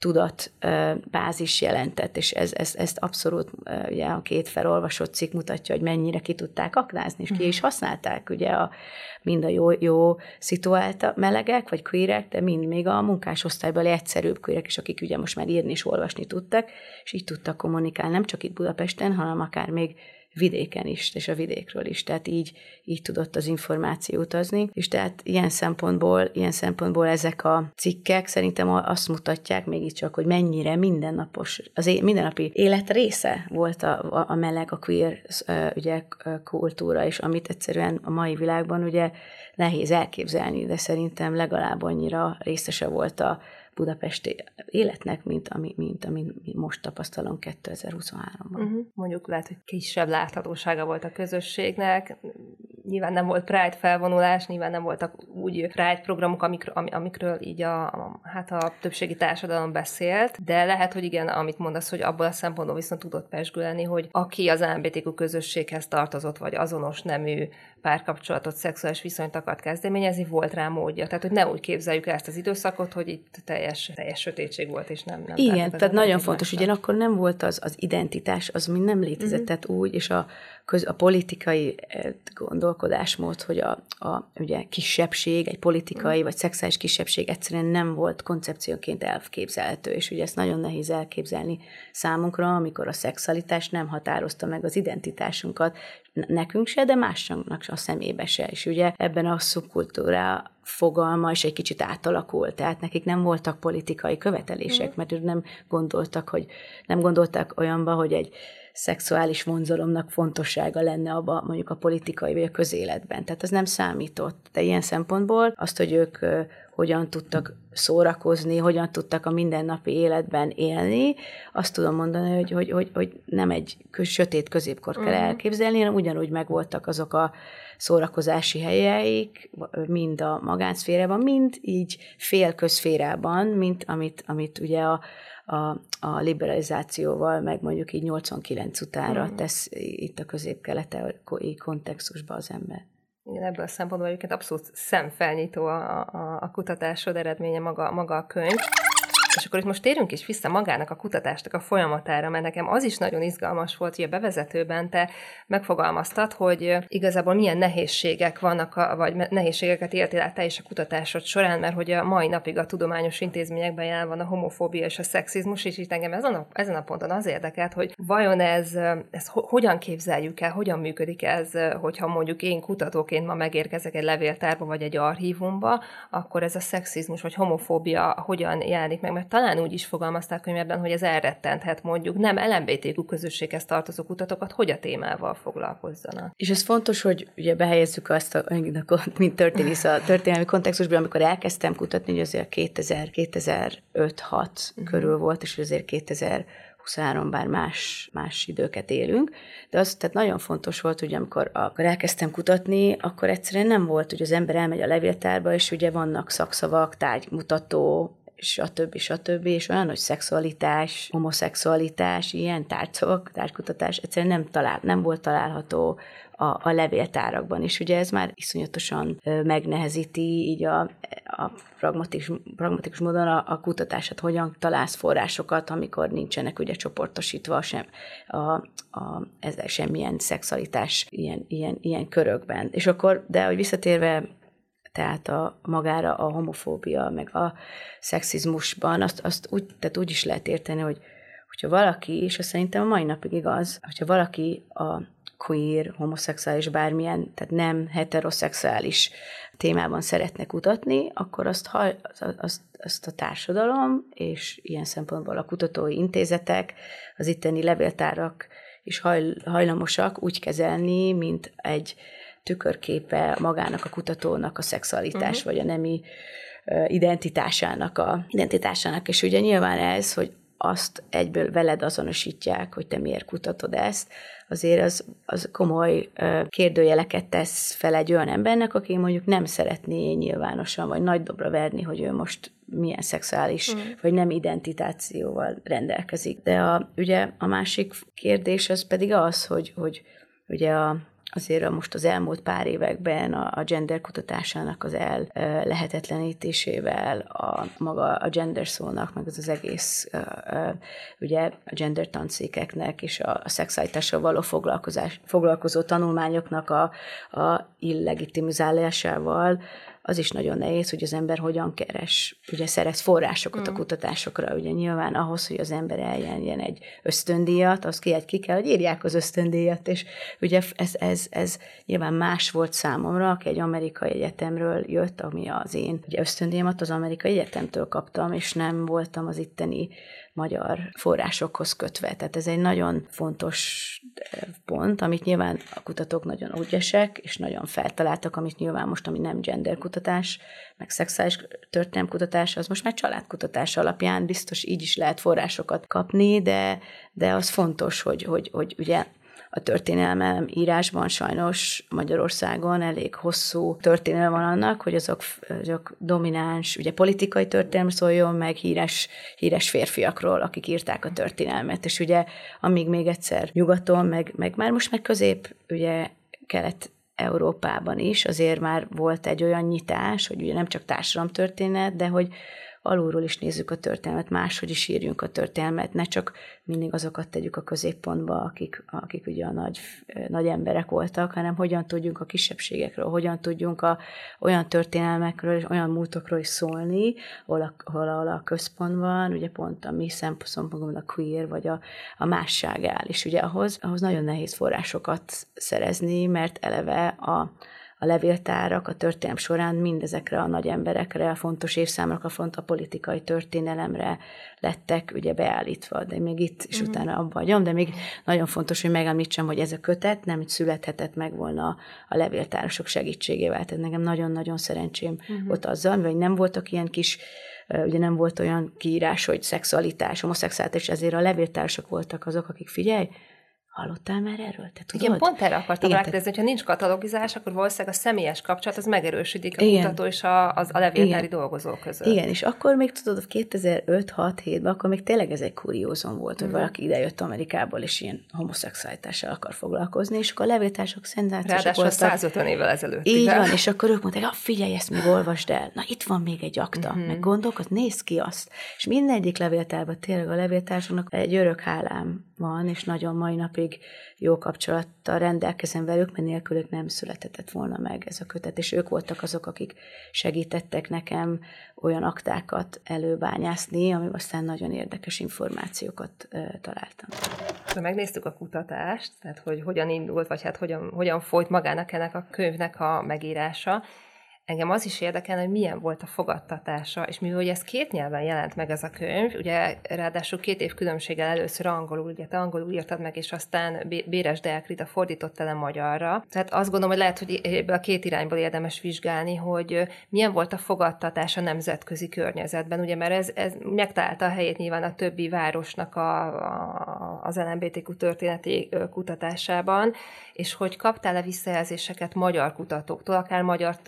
S2: tudatbázis jelentett, és ez, ez, ezt abszolút ugye a két felolvasott cikk mutatja, hogy mennyire ki tudták aknázni, és ki is használták ugye a, mind a jó, jó szituált melegek, vagy queerek, de mind még a munkásosztálybeli egyszerűbb queerek is, akik ugye most már írni és olvasni tudtak, és így tudtak kommunikálni, nem csak itt Budapesten, hanem akár még vidéken is, és a vidékről is, tehát így, így tudott az információ utazni, és tehát ilyen szempontból, ilyen szempontból ezek a cikkek szerintem azt mutatják mégiscsak, hogy mennyire mindennapos, az é- mindennapi élet része volt a, a meleg, a queer ugye, kultúra, és amit egyszerűen a mai világban ugye nehéz elképzelni, de szerintem legalább annyira részese volt a budapesti életnek, mint ami, mint ami most tapasztalom kétezer-huszonháromban. Uh-huh.
S1: Mondjuk lehet, hogy kisebb láthatósága volt a közösségnek, nyilván nem volt Pride felvonulás, nyilván nem voltak úgy Pride programok, amikről, amikről így a, a, hát a többségi társadalom beszélt, de lehet, hogy igen, amit mondasz, hogy abból a szempontból viszont tudott pezsgölni, hogy aki az el em bé té kú közösséghez tartozott, vagy azonos nemű párkapcsolatot, szexuális viszonyt akart kezdeményezni, volt rá módja. Tehát, hogy ne úgy képzeljük el ezt az időszakot, hogy itt teljes, teljes sötétség volt, és nem... nem
S2: igen, tehát nagyon fontos, ugyanakkor nem volt az, az identitás, az mind nem létezett, uh-huh. tehát úgy, és a, köz, a politikai gondolkodásmód, hogy a, a ugye, kisebbség, egy politikai uh-huh. vagy szexuális kisebbség egyszerűen nem volt koncepcióként elképzelhető, és ugye ezt nagyon nehéz elképzelni számunkra, amikor a szexualitás nem határozta meg az identitásunkat, nekünk se, de másnak a szemébe se. És ugye ebben a szubkultúra fogalma is egy kicsit átalakult, tehát nekik nem voltak politikai követelések, mert ők nem gondoltak, hogy nem gondoltak olyanba, hogy egy szexuális vonzalomnak fontossága lenne abba mondjuk a politikai vagy a közéletben. Tehát az nem számított. De ilyen szempontból azt, hogy ők hogyan tudtak szórakozni, hogyan tudtak a mindennapi életben élni, azt tudom mondani, hogy, hogy, hogy, hogy nem egy sötét középkor kell uh-huh. elképzelni, hanem ugyanúgy megvoltak azok a szórakozási helyeik, mind a magánszférában, mind így félközszférában, mint amit, amit ugye a, a, a liberalizációval, meg mondjuk így nyolcvankilenc utánra uh-huh. tesz itt a közép-keleti kontextusba az ember.
S1: Igen, ebből a szempontból egyébként abszolút szemfelnyitó a, a, a kutatásod eredménye, maga, maga a könyv. És akkor itt most térünk is vissza magának a kutatásnak a folyamatára, mert nekem az is nagyon izgalmas volt, hogy a bevezetőben te megfogalmaztad, hogy igazából milyen nehézségek vannak, a, vagy nehézségeket éltél át te is a kutatásod során, mert hogy a mai napig a tudományos intézményekben jelen van a homofóbia és a szexizmus, és itt engem ezen a, ezen a ponton az érdekelt, hogy vajon ez, ez hogyan képzeljük el, hogyan működik ez, hogyha mondjuk én kutatóként ma megérkezek egy levéltárba vagy egy archívumba, akkor ez a szexizmus vagy homofóbia hogyan jelenik meg, mert talán úgy is fogalmazták könyvben, hogy ez elrettenthet mondjuk nem el em bé té kú közösséghez tartozó kutatókat, hogy a témával foglalkozzanak.
S2: És ez fontos, hogy ugye behelyezzük azt, a, mint történész a történelmi kontextusban, amikor elkezdtem kutatni, hogy azért kétezer-öt-hat uh-huh. körül volt, és azért kétezer-huszonhárom, bár más, más időket élünk, de az tehát nagyon fontos volt, hogy amikor, amikor elkezdtem kutatni, akkor egyszerűen nem volt, hogy az ember elmegy a levéltárba, és ugye vannak szakszavak, tárgymutató, stb. stb. És olyan, hogy szexualitás, homoszexualitás, ilyen tárcok, tárgykutatás egyszerűen nem, talál, nem volt található a, a levéltárakban, és ugye ez már iszonyatosan megnehezíti így a, a pragmatikus, pragmatikus módon a, a kutatását, hogyan találsz forrásokat, amikor nincsenek ugye csoportosítva sem, a, a, ezzel semmilyen szexualitás ilyen, ilyen, ilyen körökben. És akkor, de hogy visszatérve tehát a, magára a homofóbia, meg a szexizmusban, azt, azt úgy, tehát úgy is lehet érteni, hogy hogyha valaki, és azt szerintem a mai napig igaz, hogyha valaki a queer, homoszexuális, bármilyen, tehát nem heteroszexuális témában szeretne kutatni, akkor azt, azt, azt a társadalom, és ilyen szempontból a kutatói intézetek, az itteni levéltárak is hajl, hajlamosak úgy kezelni, mint egy tükörképe magának a kutatónak a szexualitás, uh-huh. vagy a nemi identitásának, a identitásának. És ugye nyilván ez, hogy azt egyből veled azonosítják, hogy te miért kutatod ezt, azért az, az komoly kérdőjeleket tesz fel egy olyan embernek, aki mondjuk nem szeretné nyilvánosan, vagy nagy dobra verni, hogy ő most milyen szexuális, mm. vagy nem identitációval rendelkezik. De a, ugye a másik kérdés az pedig az, hogy, hogy ugye a azért most az elmúlt pár években a gender kutatásának az el lehetetlenítésével, a maga a gender szónak, meg az az egész ugye a gender tanszékeknek és a szexualitással való foglalkozás, foglalkozó tanulmányoknak a, a illegitimizálásával, az is nagyon nehéz, hogy az ember hogyan keres, ugye szerez forrásokat mm. a kutatásokra, ugye nyilván ahhoz, hogy az ember eljenjen egy ösztöndíjat, az ki, ki kell, hogy írják az ösztöndíjat, és ugye ez, ez, ez nyilván más volt számomra, aki egy amerikai egyetemről jött, ami az én ugye ösztöndíjamat az amerikai egyetemtől kaptam, és nem voltam az itteni magyar forrásokhoz kötve. Tehát ez egy nagyon fontos pont, amit nyilván a kutatók nagyon ügyesek, és nagyon feltaláltak, amit nyilván most, ami nem genderkutatás, meg szexuális történelemkutatás, az most már családkutatás alapján biztos így is lehet forrásokat kapni, de, de az fontos, hogy, hogy, hogy ugye a történelem írásban sajnos Magyarországon elég hosszú történelem van annak, hogy azok, azok domináns, ugye politikai történelem szóljon, meg híres, híres férfiakról, akik írták a történelmet. És ugye amíg még egyszer nyugaton, meg, meg már most meg közép, ugye Kelet-Európában is azért már volt egy olyan nyitás, hogy ugye nem csak társadalomtörténet, de hogy alulról is nézzük a történelmet, máshogy is írjunk a történelmet, ne csak mindig azokat tegyük a középpontba, akik, akik ugye a nagy, nagy emberek voltak, hanem hogyan tudjunk a kisebbségekről, hogyan tudjunk a, olyan történelmekről és olyan múltokról is szólni, ahol a, ahol, ahol a központban, ugye pont a mi szempontból a queer, vagy a, a másság áll, és ugye ahhoz, ahhoz nagyon nehéz forrásokat szerezni, mert eleve a A levéltárak a történelem során mindezekre a nagy emberekre, a fontos évszámokra, a font a politikai történelemre lettek ugye beállítva, de még itt is mm. utána abba vagyom, de még nagyon fontos, hogy megemlítsem, hogy ez a kötet nem születhetett meg volna a levéltárosok segítségével, tehát nekem nagyon-nagyon szerencsém mm. volt azzal, mivel nem voltak ilyen kis, ugye nem volt olyan kiírás, hogy szexualitás, homoszexualitás, és ezért a levéltárosok voltak azok, akik figyelj, hallottál már erről? Te tudod?
S1: Igen, pont erre akartam rákérdezni, hogyha nincs katalogizás, akkor valószínűleg a személyes kapcsolat az megerősödik a igen. kutató és a, az, a levéltári igen. dolgozók között.
S2: Igen, és akkor még tudod, kétezer-öt hat hétben, akkor még tényleg ez egy kuriózum volt, hogy mm. valaki idejött Amerikából, és ilyen homoszexualitással akar foglalkozni, és akkor a levéltársak szenzációsak
S1: voltak. Ráadásul százötven évvel ezelőtt.
S2: Így van, és akkor ők mondták, ah, figyelj, ezt még olvasd el. Na, itt van még egy akta, mm-hmm. meg gondolkod, nézd ki azt. És mindegyik levéltárban tényleg a levéltársaknak egy örök hálám van, és nagyon mai napig jó kapcsolattal rendelkezem velük, mert nélkülük nem született volna meg ez a kötet, és ők voltak azok, akik segítettek nekem olyan aktákat előbányászni, amiben aztán nagyon érdekes információkat uh, találtam.
S1: Megnéztük a kutatást, tehát hogy hogyan indult, vagy hát hogyan, hogyan folyt magának ennek a könyvnek a megírása. Engem az is érdekel, hogy milyen volt a fogadtatása, és mivel ugye ez két nyelven jelent meg ez a könyv, ugye ráadásul két év különbséggel először angolul, ugye te angolul írtad meg, és aztán Béres Deák Rita fordította le magyarra. Tehát azt gondolom, hogy lehet, hogy ebből a két irányból érdemes vizsgálni, hogy milyen volt a fogadtatás a nemzetközi környezetben, ugye, mert ez, ez megtalálta a helyét nyilván a többi városnak a, a, az el em bé té kú történeti kutatásában, és hogy kaptál-e visszajelzéseket magyar kutatóktól, akár magyar történész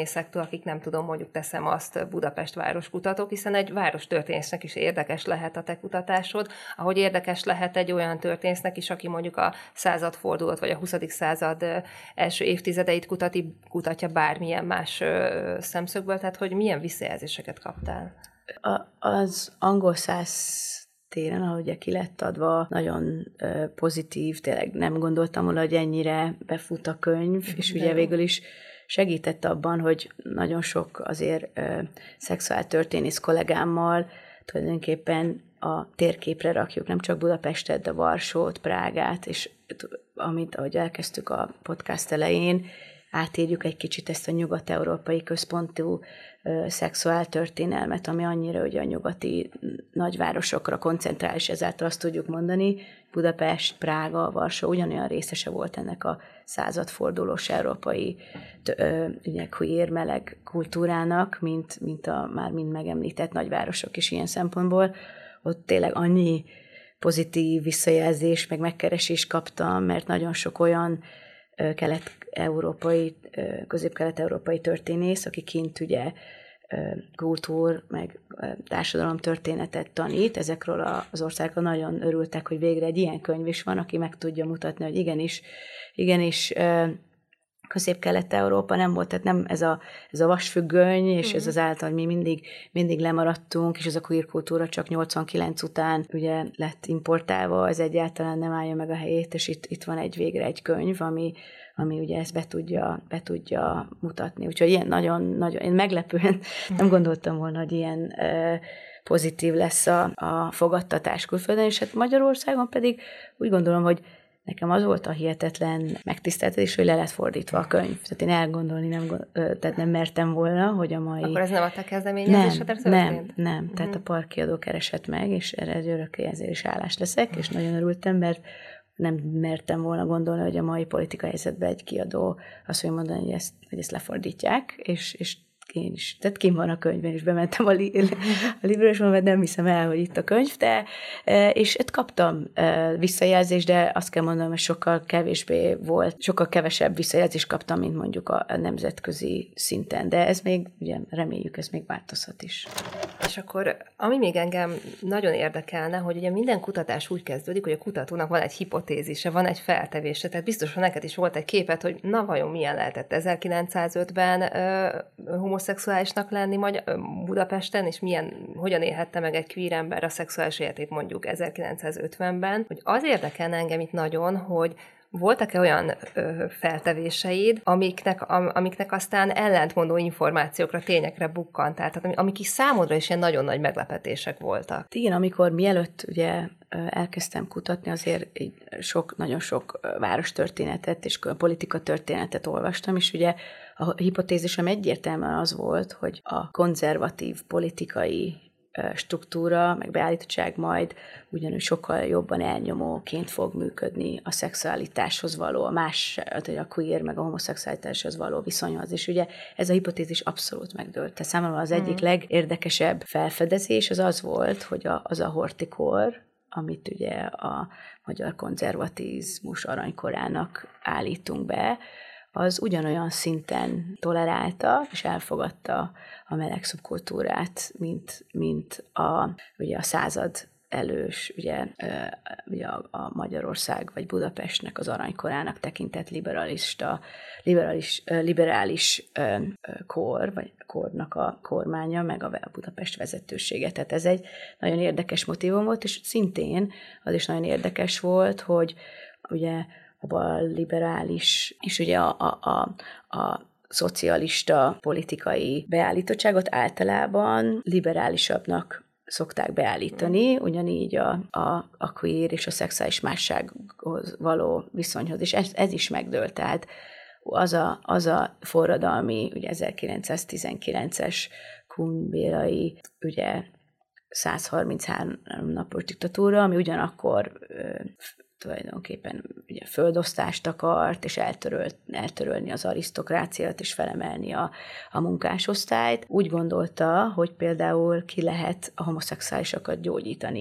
S1: történészektől, akik nem tudom, mondjuk teszem azt Budapest városkutatók, hiszen egy várostörténésznek is érdekes lehet a te kutatásod, ahogy érdekes lehet egy olyan történésznek is, aki mondjuk a századfordulót vagy a huszadik század első évtizedeit kutati, kutatja bármilyen más szemszögből, tehát hogy milyen visszajelzéseket kaptál?
S2: A, az angol száz téren, ahogy ugye ki lett adva, nagyon ö, pozitív, tényleg nem gondoltam volna, hogy ennyire befut a könyv, de és ugye jó. Végül is segített abban, hogy nagyon sok azért ö, szexuáltörténész kollégámmal tulajdonképpen a térképre rakjuk nem csak Budapestet, de Varsót, Prágát, és amit, ahogy elkezdtük a podcast elején, átírjuk egy kicsit ezt a nyugat-európai központú ö, szexuáltörténelmet, ami annyira ugye a nyugati nagyvárosokra koncentrál, és ezáltal azt tudjuk mondani, Budapest, Prága, Varsó ugyanolyan részese volt ennek a századfordulós európai ö, ugye, queer, meleg kultúrának, mint, mint a már mind megemlített nagyvárosok is ilyen szempontból. Ott tényleg annyi pozitív visszajelzés, meg megkeresés kaptam, mert nagyon sok olyan kelet-európai, közép-kelet-európai történész, aki kint ugye kultúr, meg társadalomtörténetet tanít. Ezekről az országokon nagyon örültek, hogy végre egy ilyen könyv is van, aki meg tudja mutatni, hogy igenis, igenis Közép-Kelet-Európa nem volt, tehát nem ez a, ez a vasfüggöny, és mm-hmm. ez az által mi mindig, mindig lemaradtunk, és ez a queer kultúra csak nyolcvankilenc után ugye lett importálva, ez egyáltalán nem állja meg a helyét, és itt, itt van egy végre egy könyv, ami, ami ugye ezt be tudja, be tudja mutatni. Úgyhogy ilyen nagyon, nagyon, én meglepően mm-hmm. nem gondoltam volna, hogy ilyen uh, pozitív lesz a, a fogadtatás külföldön, és hát Magyarországon pedig úgy gondolom, hogy nekem az volt a hihetetlen megtiszteltetés, hogy le lett fordítva a könyv. Tehát én elgondolni nem, tehát nem mertem volna, hogy a mai...
S1: Akkor ez nem a te kezdeményezésedre történt?
S2: Nem, nem. Uh-huh. Tehát a parkiadó keresett meg, és erre egy örökké ezért is állás leszek, és nagyon örültem, mert nem mertem volna gondolni, hogy a mai politikai helyzetben egy kiadó azt mondja mondani, hogy ezt, hogy ezt lefordítják, és, és én is. Tehát kim van a könyvben, és bementem a, li, a librősben, mert nem hiszem el, hogy itt a könyv, de, és itt kaptam visszajelzést, de azt kell mondanom, hogy sokkal kevésbé volt, sokkal kevesebb visszajelzést kaptam, mint mondjuk a nemzetközi szinten, de ez még, ugye reméljük, ez még változhat is.
S1: És akkor, ami még engem nagyon érdekelne, hogy ugye minden kutatás úgy kezdődik, hogy a kutatónak van egy hipotézise, van egy feltevése, tehát biztos, hogy neked is volt egy képet, hogy na vajon milyen lehetett ezerkilencszázötben uh, homoszexuálisnak lenni Magyar- Budapesten, és milyen, hogyan élhette meg egy queer ember a szexuális életét mondjuk ezerkilencszázötvenben, hogy az érdekelne engem itt nagyon, hogy voltak-e olyan ö, feltevéseid, amiknek, am, amiknek aztán ellentmondó információkra, tényekre bukkant, tehát amik is számodra is ilyen nagyon nagy meglepetések voltak?
S2: Igen, amikor mielőtt ugye elkezdtem kutatni, azért sok, nagyon sok várostörténetet és politikatörténetet olvastam, és ugye a hipotézisem egyértelműen az volt, hogy a konzervatív politikai struktúra, meg beállítottság majd ugyanúgy sokkal jobban elnyomóként fog működni a szexualitáshoz való, a más, a queer, meg a homoszexualitáshoz való viszonyhoz. És ugye ez a hipotézis abszolút megdőlt. Tehát számomra az egyik mm. legérdekesebb felfedezés az az volt, hogy a, az a hortikor, amit ugye a magyar konzervatizmus aranykorának állítunk be, az ugyanolyan szinten tolerálta és elfogadta a meleg szubkultúrát, mint, mint a, ugye a század elős, ugye, ugye a, a Magyarország vagy Budapestnek az aranykorának tekintett liberalista, liberális, liberális kor, vagy kornak a kormánya, meg a Budapest vezetősége. Tehát ez egy nagyon érdekes motívum volt, és szintén az is nagyon érdekes volt, hogy ugye a bal liberális, és ugye a, a, a, a szocialista politikai beállítottságot általában liberálisabbnak szokták beállítani, ugyanígy a, a, a queer és a szexuális mássághoz való viszonyhoz, és ez, ez is megdőlt. Tehát az a, az a forradalmi, ugye ezerkilencszáztizenkilences kunbérai, ugye százharminchárom napos diktatúra, ami ugyanakkor tulajdonképpen ugye földosztást akart, és eltörölt, eltörölni az arisztokráciát, és felemelni a, a munkásosztályt. Úgy gondolta, hogy például ki lehet a homoszexuálisokat gyógyítani.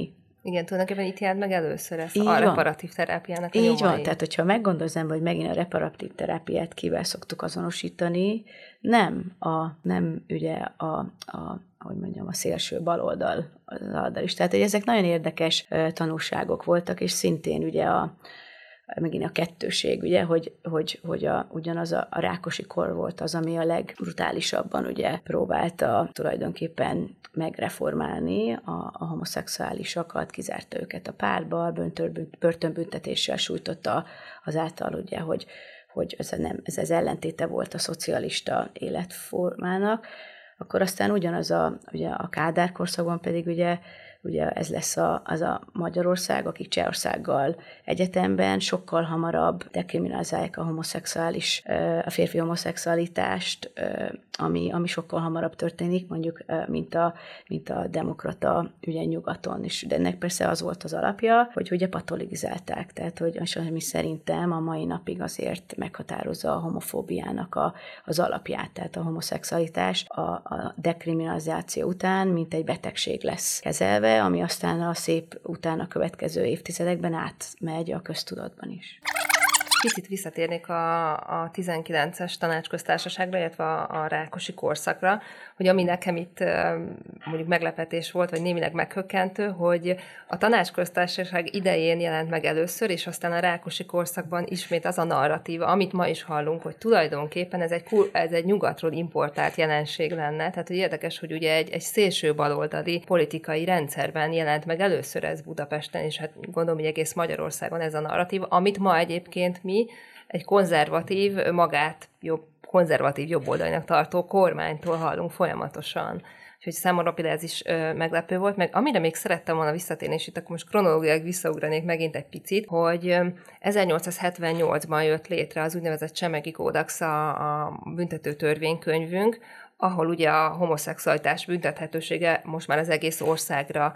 S1: Igen, tulajdonképpen itt jelent meg először ez
S2: Így
S1: a
S2: van.
S1: reparatív terápiának a
S2: Így
S1: nyomai.
S2: van, tehát hogyha meggondolzom, hogy megint a reparatív terápiát kivel szoktuk azonosítani, nem a, nem ugye a, a hogy mondjam, a szélső baloldal oldal is. Tehát, hogy ezek nagyon érdekes tanulságok voltak, és szintén ugye a megint a kettőség, ugye, hogy, hogy, hogy a, ugyanaz a, a Rákosi kor volt az, ami a legbrutálisabban ugye próbálta tulajdonképpen megreformálni a, a homoszexuálisokat, kizárta őket a pártba, börtönbüntetéssel sújtotta azáltal, ugye, hogy, hogy ez, nem, ez az ellentéte volt a szocialista életformának. Akkor aztán ugyanaz a, ugye a Kádár korszakban pedig ugye Ugye ez lesz a, az a Magyarország, akik Csehországgal egyetemben sokkal hamarabb dekriminalizálják a homoszexuális, a férfi homoszexualitást, ami, ami sokkal hamarabb történik, mondjuk, mint a, mint a demokrata ugye nyugaton is. De ennek persze az volt az alapja, hogy ugye patologizálták, tehát hogy ami szerintem a mai napig azért meghatározza a homofóbiának a, az alapját, tehát a homoszexualitás a, a dekriminalizáció után, mint egy betegség lesz kezelve, ami aztán a szép utána a következő évtizedekben átmegy a köztudatban is.
S1: Kicsit visszatérnék a, a tizenkilences tanácsköztársaságra, illetve a, a Rákosi korszakra, hogy ami nekem itt mondjuk meglepetés volt, vagy némileg meghökkentő, hogy a tanácsköztársaság idején jelent meg először, és aztán a Rákosi korszakban ismét az a narratíva, amit ma is hallunk, hogy tulajdonképpen ez egy, ez egy nyugatról importált jelenség lenne. Tehát, hogy érdekes, hogy ugye egy, egy szélső baloldali politikai rendszerben jelent meg először ez Budapesten, és hát gondolom, hogy egész Magyarországon ez a narratíva, amit ma egyébként mi egy konzervatív, magát jobb, konzervatív jobboldalinak tartó kormánytól hallunk folyamatosan. Úgyhogy számomra például ez is ö, meglepő volt, meg amire még szerettem volna visszatérni, és itt akkor most kronológiailag visszaugranék megint egy picit, hogy ö, ezernyolcszázhetvennyolcban jött létre az úgynevezett Csemegi Kódex, a, a büntető törvénykönyvünk, ahol ugye a homoszexualitás büntethetősége most már az egész országra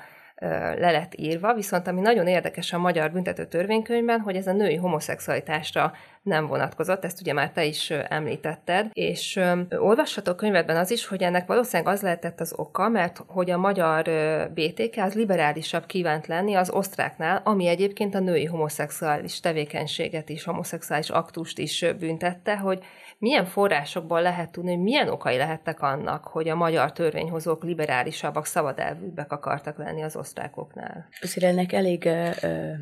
S1: le lett írva, viszont ami nagyon érdekes a magyar büntető törvénykönyvben, hogy ez a női homoszexualitásra nem vonatkozott, ezt ugye már te is említetted, és ö, olvasható könyvedben az is, hogy ennek valószínűleg az lehetett az oka, mert hogy a magyar bé té ká az liberálisabb kívánt lenni az osztráknál, ami egyébként a női homoszexuális tevékenységet is, homoszexuális aktust is büntette, hogy milyen forrásokból lehet tudni, hogy milyen okai lehettek annak, hogy a magyar törvényhozók liberálisabbak, szabadelvűbbek akartak lenni az osztrákoknál.
S2: Azért ennek elég ö, ö,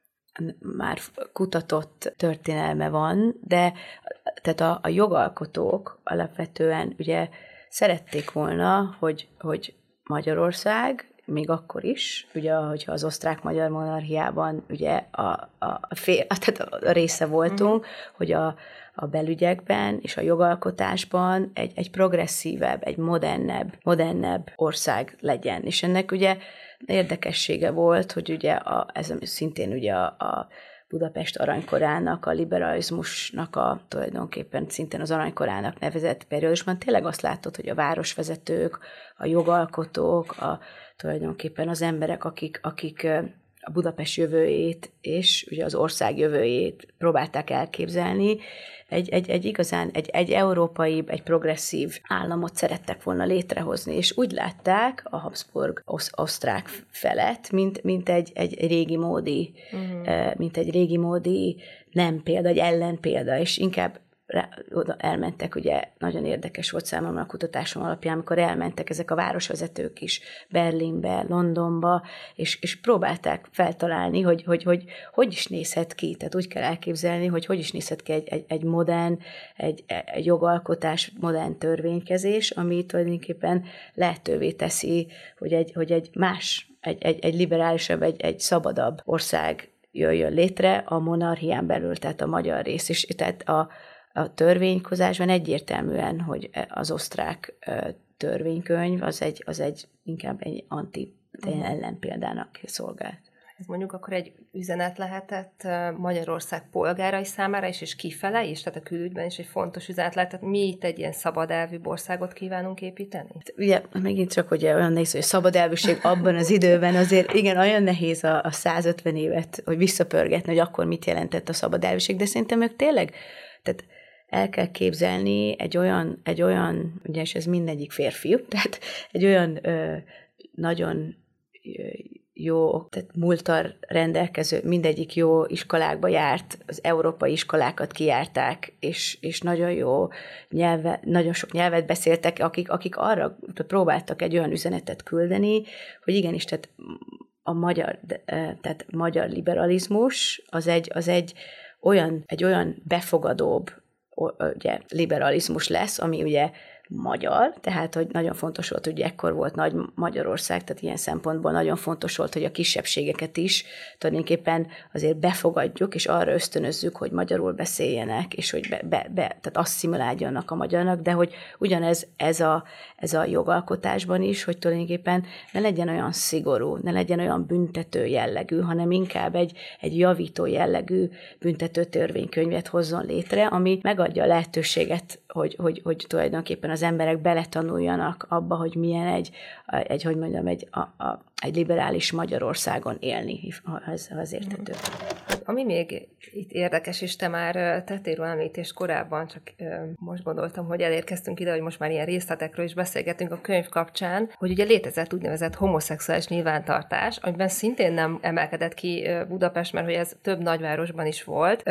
S2: már kutatott történelme van, de tehát a, a jogalkotók alapvetően ugye szerették volna, hogy, hogy Magyarország, még akkor is, ugye, hogyha az osztrák-magyar monarchiában ugye a, a, a, fél, tehát a része voltunk, mm. hogy a, a belügyekben és a jogalkotásban egy, egy progresszívebb, egy modernebb, modernebb ország legyen. És ennek ugye érdekessége volt, hogy ugye a, ez szintén ugye a, a Budapest aranykorának, a liberalizmusnak a tulajdonképpen szintén az aranykorának nevezett periódusban tényleg azt látod, hogy a városvezetők, a jogalkotók, a, tulajdonképpen az emberek, akik, akik a Budapest jövőjét és ugye az ország jövőjét próbálták elképzelni, egy, egy, egy igazán, egy, egy európai, egy progresszív államot szerettek volna létrehozni, és úgy látták a Habsburg osztrák felett, mint, mint egy, egy régi módi, uh-huh. mint egy régi módi nem példa, egy ellenpélda, és inkább oda elmentek, ugye nagyon érdekes volt számomra a kutatásom alapján, amikor elmentek ezek a városvezetők is Berlinbe, Londonba, és, és próbálták feltalálni, hogy hogy, hogy hogy is nézhet ki, tehát úgy kell elképzelni, hogy hogy is nézhet ki egy, egy, egy modern, egy, egy jogalkotás, modern törvénykezés, ami tulajdonképpen lehetővé teszi, hogy egy, hogy egy más, egy, egy, egy liberálisabb, egy, egy szabadabb ország jöjjön létre a monarchián belül, tehát a magyar rész is, tehát a A törvényhozásban egyértelműen, hogy az osztrák törvénykönyv az egy, az egy inkább egy anti ellenpéldának szolgált.
S1: Ez mondjuk akkor egy üzenet lehetett Magyarország polgárai számára is, és kifele is, tehát a külügyben is egy fontos üzenet lehetett. Mi itt egy ilyen szabadelvű országot kívánunk építeni?
S2: Ugye, megint csak ugye olyan nehéz, hogy a szabadelvűség abban az időben azért igen, olyan nehéz a, a százötven évet, hogy visszapörgetni, hogy akkor mit jelentett a szabadelvűség, de szerintem ők tényleg, tehát el kell képzelni egy olyan, egy olyan, ugye, és ez mindegyik férfiú, tehát egy olyan ö, nagyon ö, jó, tehát múlttal rendelkező, mindegyik jó iskolákba járt, az európai iskolákat kijárták, és, és nagyon jó nyelve, nagyon sok nyelvet beszéltek, akik, akik arra próbáltak egy olyan üzenetet küldeni, hogy igenis, tehát a magyar, tehát magyar liberalizmus az egy, az egy olyan, egy olyan befogadóbb ugye, liberalizmus lesz, ami ugye magyar, tehát hogy nagyon fontos volt, hogy ekkor volt Nagy Magyarország, tehát ilyen szempontból nagyon fontos volt, hogy a kisebbségeket is tulajdonképpen azért befogadjuk, és arra ösztönözzük, hogy magyarul beszéljenek, és hogy be, be, be, tehát asszimiláljanak a magyarnak, de hogy ugyanez ez a, ez a jogalkotásban is, hogy tulajdonképpen ne legyen olyan szigorú, ne legyen olyan büntető jellegű, hanem inkább egy, egy javító jellegű büntető törvénykönyvet hozzon létre, ami megadja a lehetőséget, hogy, hogy, hogy tulajdonképpen az az emberek beletanuljanak abba, hogy milyen egy, egy hogy mondjam, egy, a, a, egy liberális Magyarországon élni, ha ez, ha ez érthető.
S1: Ami még itt érdekes, és te már tettél róla említést korábban, csak most gondoltam, hogy elérkeztünk ide, hogy most már ilyen részletekről is beszélgetünk a könyv kapcsán, hogy ugye létezett úgynevezett homoszexuális nyilvántartás, amiben szintén nem emelkedett ki Budapest, mert hogy ez több nagyvárosban is volt,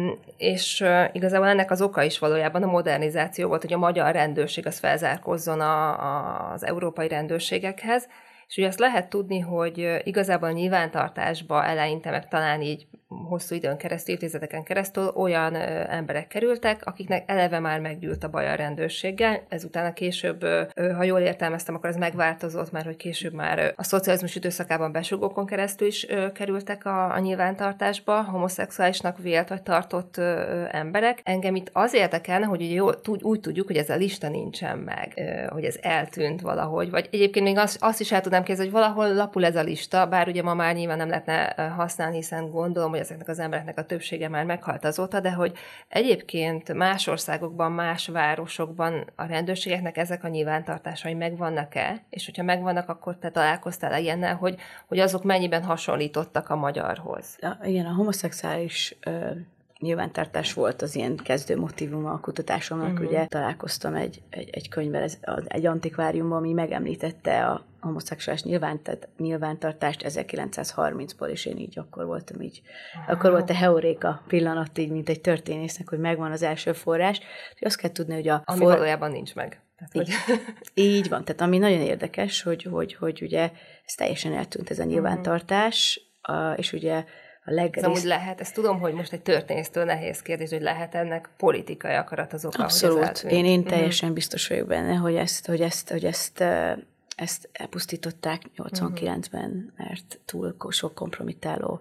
S1: és igazából ennek az oka is valójában a modernizáció volt, hogy a magyar rendőrség az felzárkózzon a, a, az európai rendőrségekhez, és ugye azt lehet tudni, hogy igazából a nyilvántartásba eleinte, meg talán így hosszú időn keresztül, évtizedeken keresztül olyan emberek kerültek, akiknek eleve már meggyűlt a baj a rendőrséggel. Ezután a később, ha jól értelmeztem, akkor ez megváltozott, mert hogy később már a szocializmus időszakában besugókon keresztül is kerültek a, a nyilvántartásba, homoszexuálisnak vélt vagy tartott emberek. Engem itt az érdekelne, hogy ugye jó, úgy tudjuk, hogy ez a lista nincsen meg, hogy ez eltűnt valahogy, vagy egyébként még azt, azt is el tudnám képzelni, hogy valahol lapul ez a lista, bár ugye ma már nyilván nem lehetne használni, hiszen gondolom, hogy ezeknek az embereknek a többsége már meghalt azóta, de hogy egyébként más országokban, más városokban a rendőrségeknek ezek a nyilvántartásai megvannak-e? És hogyha megvannak, akkor te találkoztál ilyennel, hogy, hogy azok mennyiben hasonlítottak a magyarhoz?
S2: A, igen, a homoszexuális ö, nyilvántartás volt az ilyen kezdő motívuma a kutatásomnak. Uh-huh. Ugye találkoztam egy, egy, egy könyvvel, ez, egy antikváriumban, ami megemlítette a homoszexuális nyilvántart, nyilvántartást ezerkilencszázharmincból, és én így akkor voltam így. Aha. Akkor volt a heuréka pillanat így, mint egy történésznek, hogy megvan az első forrás. És azt kell tudni, hogy a...
S1: Ami
S2: for...
S1: valójában nincs meg. Tehát,
S2: így, hogy... így van, tehát ami nagyon érdekes, hogy, hogy, hogy ugye ez teljesen eltűnt ez a nyilvántartás, uh-huh. és ugye a legrész...
S1: Ez amúgy lehet, ezt tudom, hogy most egy történésztől nehéz kérdés, hogy lehet ennek politikai akarat az oka,
S2: abszolút.
S1: Hogy ez eltűnt.
S2: Én, én teljesen uh-huh. biztos vagyok benne, hogy ezt, hogy ezt, hogy ezt ezt elpusztították nyolcvankilencben, mert túl sok kompromittáló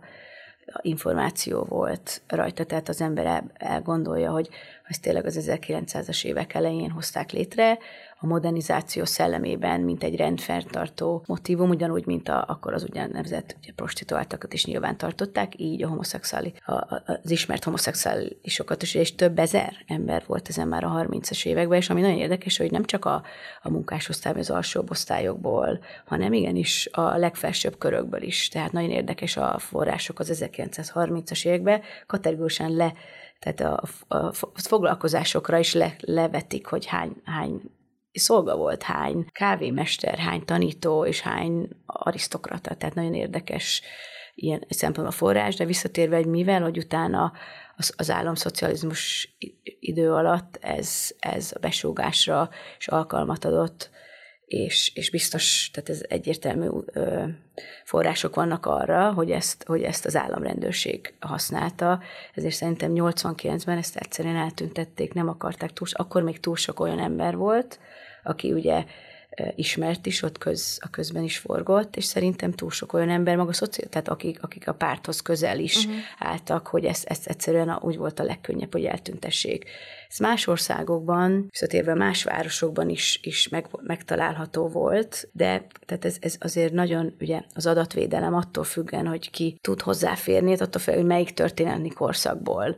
S2: információ volt rajta, tehát az ember elgondolja, hogy ezt tényleg az ezerkilencszázas évek elején hozták létre, a modernizáció szellemében, mint egy rendfenntartó motívum, ugyanúgy, mint a, akkor az úgynevezett ugye, prostituáltakat is nyilván tartották, így a homoszexuális, az ismert homoszexuálisokat is, és több ezer ember volt ezen már a harmincas években, és ami nagyon érdekes, hogy nem csak a, a munkásosztály, az alsóbb osztályokból, hanem igenis a legfelsőbb körökből is. Tehát nagyon érdekes a források az ezerkilencszázharmincas években, kategórikusan le, tehát a, a, a foglalkozásokra is le, levetik, hogy hány, hány szolga volt, hány kávémester, hány tanító és hány arisztokrata, tehát nagyon érdekes ilyen szempontból a forrás, de visszatérve, hogy mivel, hogy utána az, az államszocializmus idő alatt ez, ez a besúgásra is alkalmat adott, és, és biztos, tehát ez egyértelmű ö, források vannak arra, hogy ezt, hogy ezt az államrendőrség használta, ezért szerintem nyolcvankilencben ezt egyszerűen eltüntették, nem akarták túl, akkor még túl sok olyan ember volt, aki ugye ismert is, ott köz, a közben is forgott, és szerintem túl sok olyan ember, maga szociál, tehát akik, akik a párthoz közel is uh-huh. álltak, hogy ezt, ezt egyszerűen úgy volt a legkönnyebb, hogy eltüntessék. Ez más országokban, visszatérve más városokban is, is meg, megtalálható volt, de tehát ez, ez azért nagyon, ugye az adatvédelem attól függen, hogy ki tud hozzáférni, attól függ, hogy melyik történelmi korszakból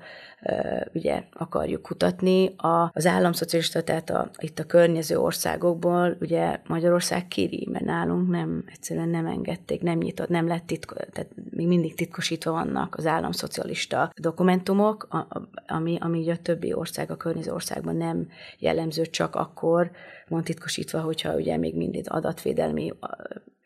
S2: ugye akarjuk kutatni. A, az államszocialista, tehát a, itt a környező országokból, ugye Magyarország kiri, mert nálunk nem, egyszerűen nem engedték, nem nyitott, nem lett titko, tehát még mindig titkosítva vannak az államszocialista dokumentumok, a, a, ami, ami a többi ország, a környező országban nem jellemző, csak akkor van titkosítva, hogyha ugye még mindig adatvédelmi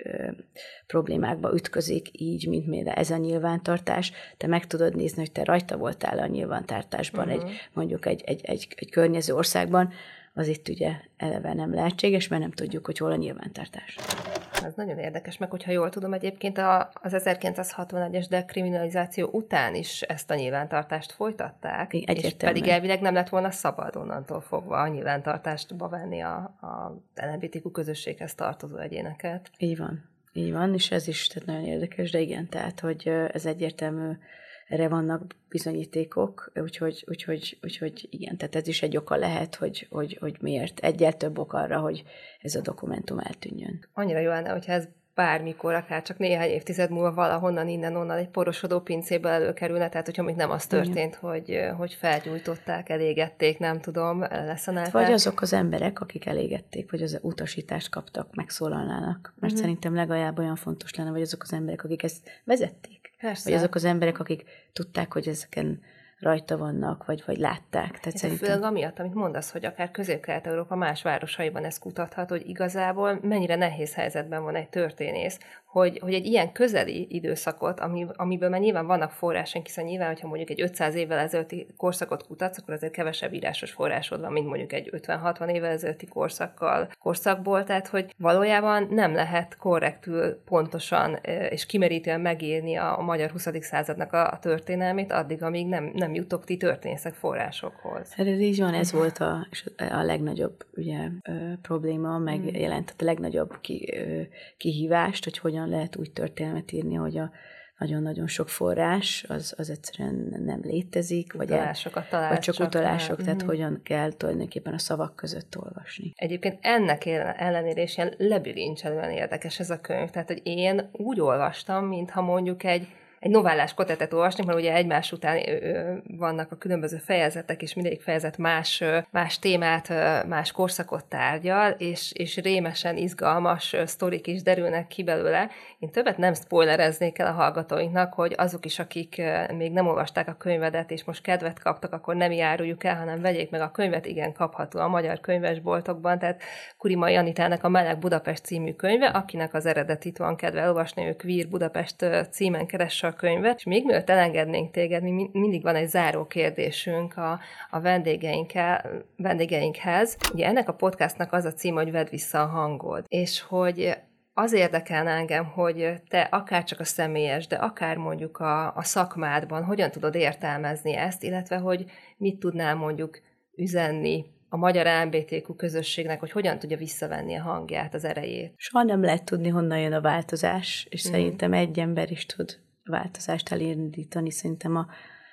S2: ö, problémákba ütközik így, mint például ez a nyilvántartás. Te meg tudod nézni, hogy te rajta voltál a nyilvántartásban uh-huh. egy, mondjuk egy, egy, egy, egy környező országban, az itt ugye eleve nem lehetséges, mert nem tudjuk, hogy hol a nyilvántartás.
S1: Ez nagyon érdekes, meg hogyha jól tudom, egyébként a, az ezerkilencszázhatvanegyes dekriminalizáció után is ezt a nyilvántartást folytatták, és pedig elvileg nem lett volna szabad onnantól fogva a nyilvántartástba venni a, a el em bé té kú közösséghez tartozó egyéneket.
S2: Így van, így van, és ez is tehát nagyon érdekes, de igen, tehát, hogy ez egyértelmű, erre vannak bizonyítékok, úgyhogy, úgyhogy, úgyhogy igen, tehát ez is egy oka lehet, hogy, hogy, hogy miért. Egyel több ok arra, hogy ez a dokumentum eltűnjön.
S1: Annyira jó lenne, hogyha ez bármikor, akár csak néhány évtized múlva valahonnan, innen-onnan egy porosodó pincéből előkerülne, tehát hogyha még nem az történt, hogy, hogy felgyújtották, elégették, nem tudom, leszenálták.
S2: Vagy azok az emberek, akik elégették, vagy az utasítást kaptak, megszólalnának. Mert uh-huh. szerintem legalább olyan fontos lenne, vagy azok az emberek, akik ezt vezették.
S1: Persze.
S2: Vagy azok az emberek, akik tudták, hogy ezeken rajta vannak, vagy, vagy látták. Tehát
S1: szerintem... Főleg amiatt, amit mondasz, hogy akár Közép-Kelet-Európa más városaiban ez kutathat, hogy igazából mennyire nehéz helyzetben van egy történész, hogy, hogy egy ilyen közeli időszakot, ami, amiből már nyilván vannak forrásaink, hiszen nyilván, hogyha mondjuk egy ötszáz évvel ezelőtti korszakot kutatsz, akkor azért kevesebb írásos forrásod van, mint mondjuk egy ötven-hatvan évvel ezelőtti korszakkal, korszakból, tehát hogy valójában nem lehet korrektül, pontosan és kimerítően megírni a, a magyar huszadik századnak a, a történelmét, addig, amíg nem, nem jutok ti történészek forrásokhoz.
S2: Hát ez így van, ez volt a, a legnagyobb ugye, probléma, meg hmm. jelentett a legnagyobb ki, kihívást, hogy hogyan lehet úgy történelmet írni, hogy a nagyon-nagyon sok forrás, az, az egyszerűen nem létezik, vagy, el, vagy csak utalások, el. tehát mm. hogyan kell tulajdonképpen a szavak között olvasni.
S1: Egyébként ennek ellenére is ilyen lebilincselően érdekes ez a könyv, tehát hogy én úgy olvastam, mintha mondjuk egy egy novellás kötetet olvasni, mert ugye egymás után vannak a különböző fejezetek, és mindegyik fejezet más, más témát, más korszakot tárgyal, és, és rémesen izgalmas sztorik is derülnek ki belőle. Én többet nem spoilereznék el a hallgatóinknak, hogy azok is, akik még nem olvasták a könyvedet, és most kedvet kaptak, akkor nem járuljuk el, hanem vegyék meg a könyvet, igen, kapható a magyar könyvesboltokban, tehát Kurimai Anitának a Meleg Budapest című könyve, akinek az eredetit van kedve elolvasni, ő Queer Budapest címen keresse a könyvet, és még mielőtt elengednénk téged, mi mindig van egy záró kérdésünk a, a vendégeinkhez. Ugye ennek a podcastnak az a cím, hogy vedd vissza a hangod, és hogy az érdekelne engem, hogy te akár csak a személyes, de akár mondjuk a, a szakmádban hogyan tudod értelmezni ezt, illetve hogy mit tudnál mondjuk üzenni a magyar el em bé té kú közösségnek, hogy hogyan tudja visszavenni a hangját, az erejét.
S2: Soha nem lehet tudni, honnan jön a változás, és mm. szerintem egy ember is tud változást elindítani. Szerintem a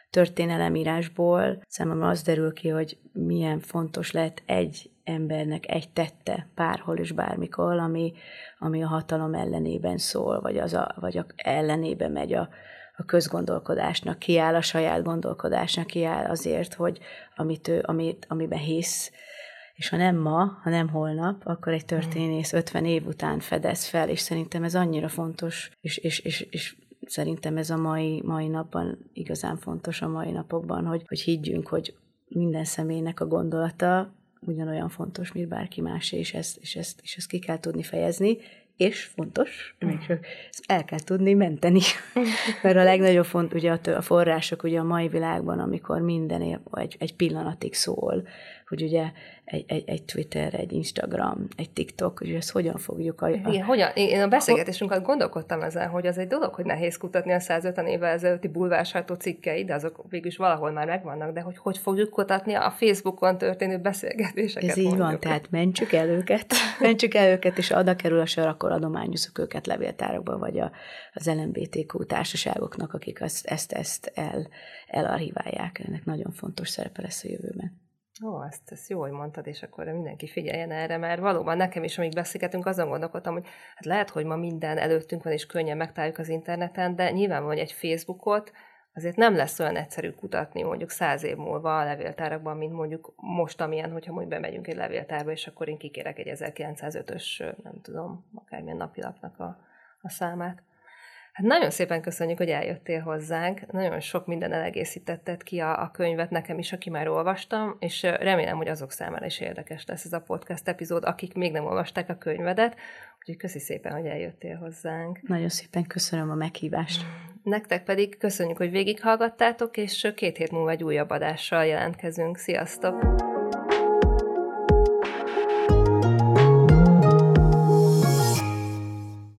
S2: történelemírásból számomra az derül ki, hogy milyen fontos lehet egy embernek egy tette bárhol és bármikor, ami, ami a hatalom ellenében szól, vagy, az a, vagy a ellenében megy a, a közgondolkodásnak, kiáll a saját gondolkodásnak, kiáll azért, hogy amit ő, amit, amiben hisz, és ha nem ma, ha nem holnap, akkor egy történész ötven év után fedez fel, és szerintem ez annyira fontos, és, és, és, és szerintem ez a mai, mai napban igazán fontos, a mai napokban, hogy, hogy higgyünk, hogy minden személynek a gondolata ugyanolyan fontos, mint bárki más, és ezt, és ezt, és ezt ki kell tudni fejezni, és fontos, még csak el kell tudni menteni. Mert a legnagyobb font, ugye a források ugye a mai világban, amikor minden év, egy, egy pillanatig szól, hogy ugye egy, egy, egy Twitter, egy Instagram, egy TikTok, hogy ezt hogyan fogjuk a...
S1: Igen, hogyan? Én a beszélgetésünket gondolkodtam ezen, hogy az egy dolog, hogy nehéz kutatni a száz ötven évvel ezelőtti bulvársajtó cikkei, de azok végülis valahol már megvannak, de hogy hogy fogjuk kutatni a Facebookon történő beszélgetéseket.
S2: Ez így mondjuk. Van, tehát mentsük el őket, mentsük el őket, és oda kerül a sor, akkor adományozunk őket levéltárokba, vagy a, az el em bé té kú társaságoknak, akik ezt, ezt, ezt el, elarchiválják. Ennek nagyon fontos szerepe lesz a jövőben.
S1: Ó, ezt, ezt jó, hogy mondtad, és akkor mindenki figyeljen erre, mert valóban nekem is, amíg beszélgetünk, azon gondolkodtam, hogy hát lehet, hogy ma minden előttünk van, és könnyen megtaláljuk az interneten, de nyilvánvalóan egy Facebookot azért nem lesz olyan egyszerű kutatni mondjuk száz év múlva a levéltárakban, mint mondjuk most, amilyen, hogyha mondjuk bemegyünk egy levéltárba, és akkor én kikérek egy ezerkilencszázötös, nem tudom, akármilyen napilapnak a, a számát. Hát nagyon szépen köszönjük, hogy eljöttél hozzánk, nagyon sok minden elegészítetted ki a, a könyvet nekem is, aki már olvastam, és remélem, hogy azok számára is érdekes lesz ez a podcast epizód, akik még nem olvasták a könyvedet. Úgyhogy köszi szépen, hogy eljöttél hozzánk.
S2: Nagyon szépen köszönöm a meghívást.
S1: Nektek pedig köszönjük, hogy végighallgattátok, és két hét múlva egy újabb adással jelentkezünk. Sziasztok!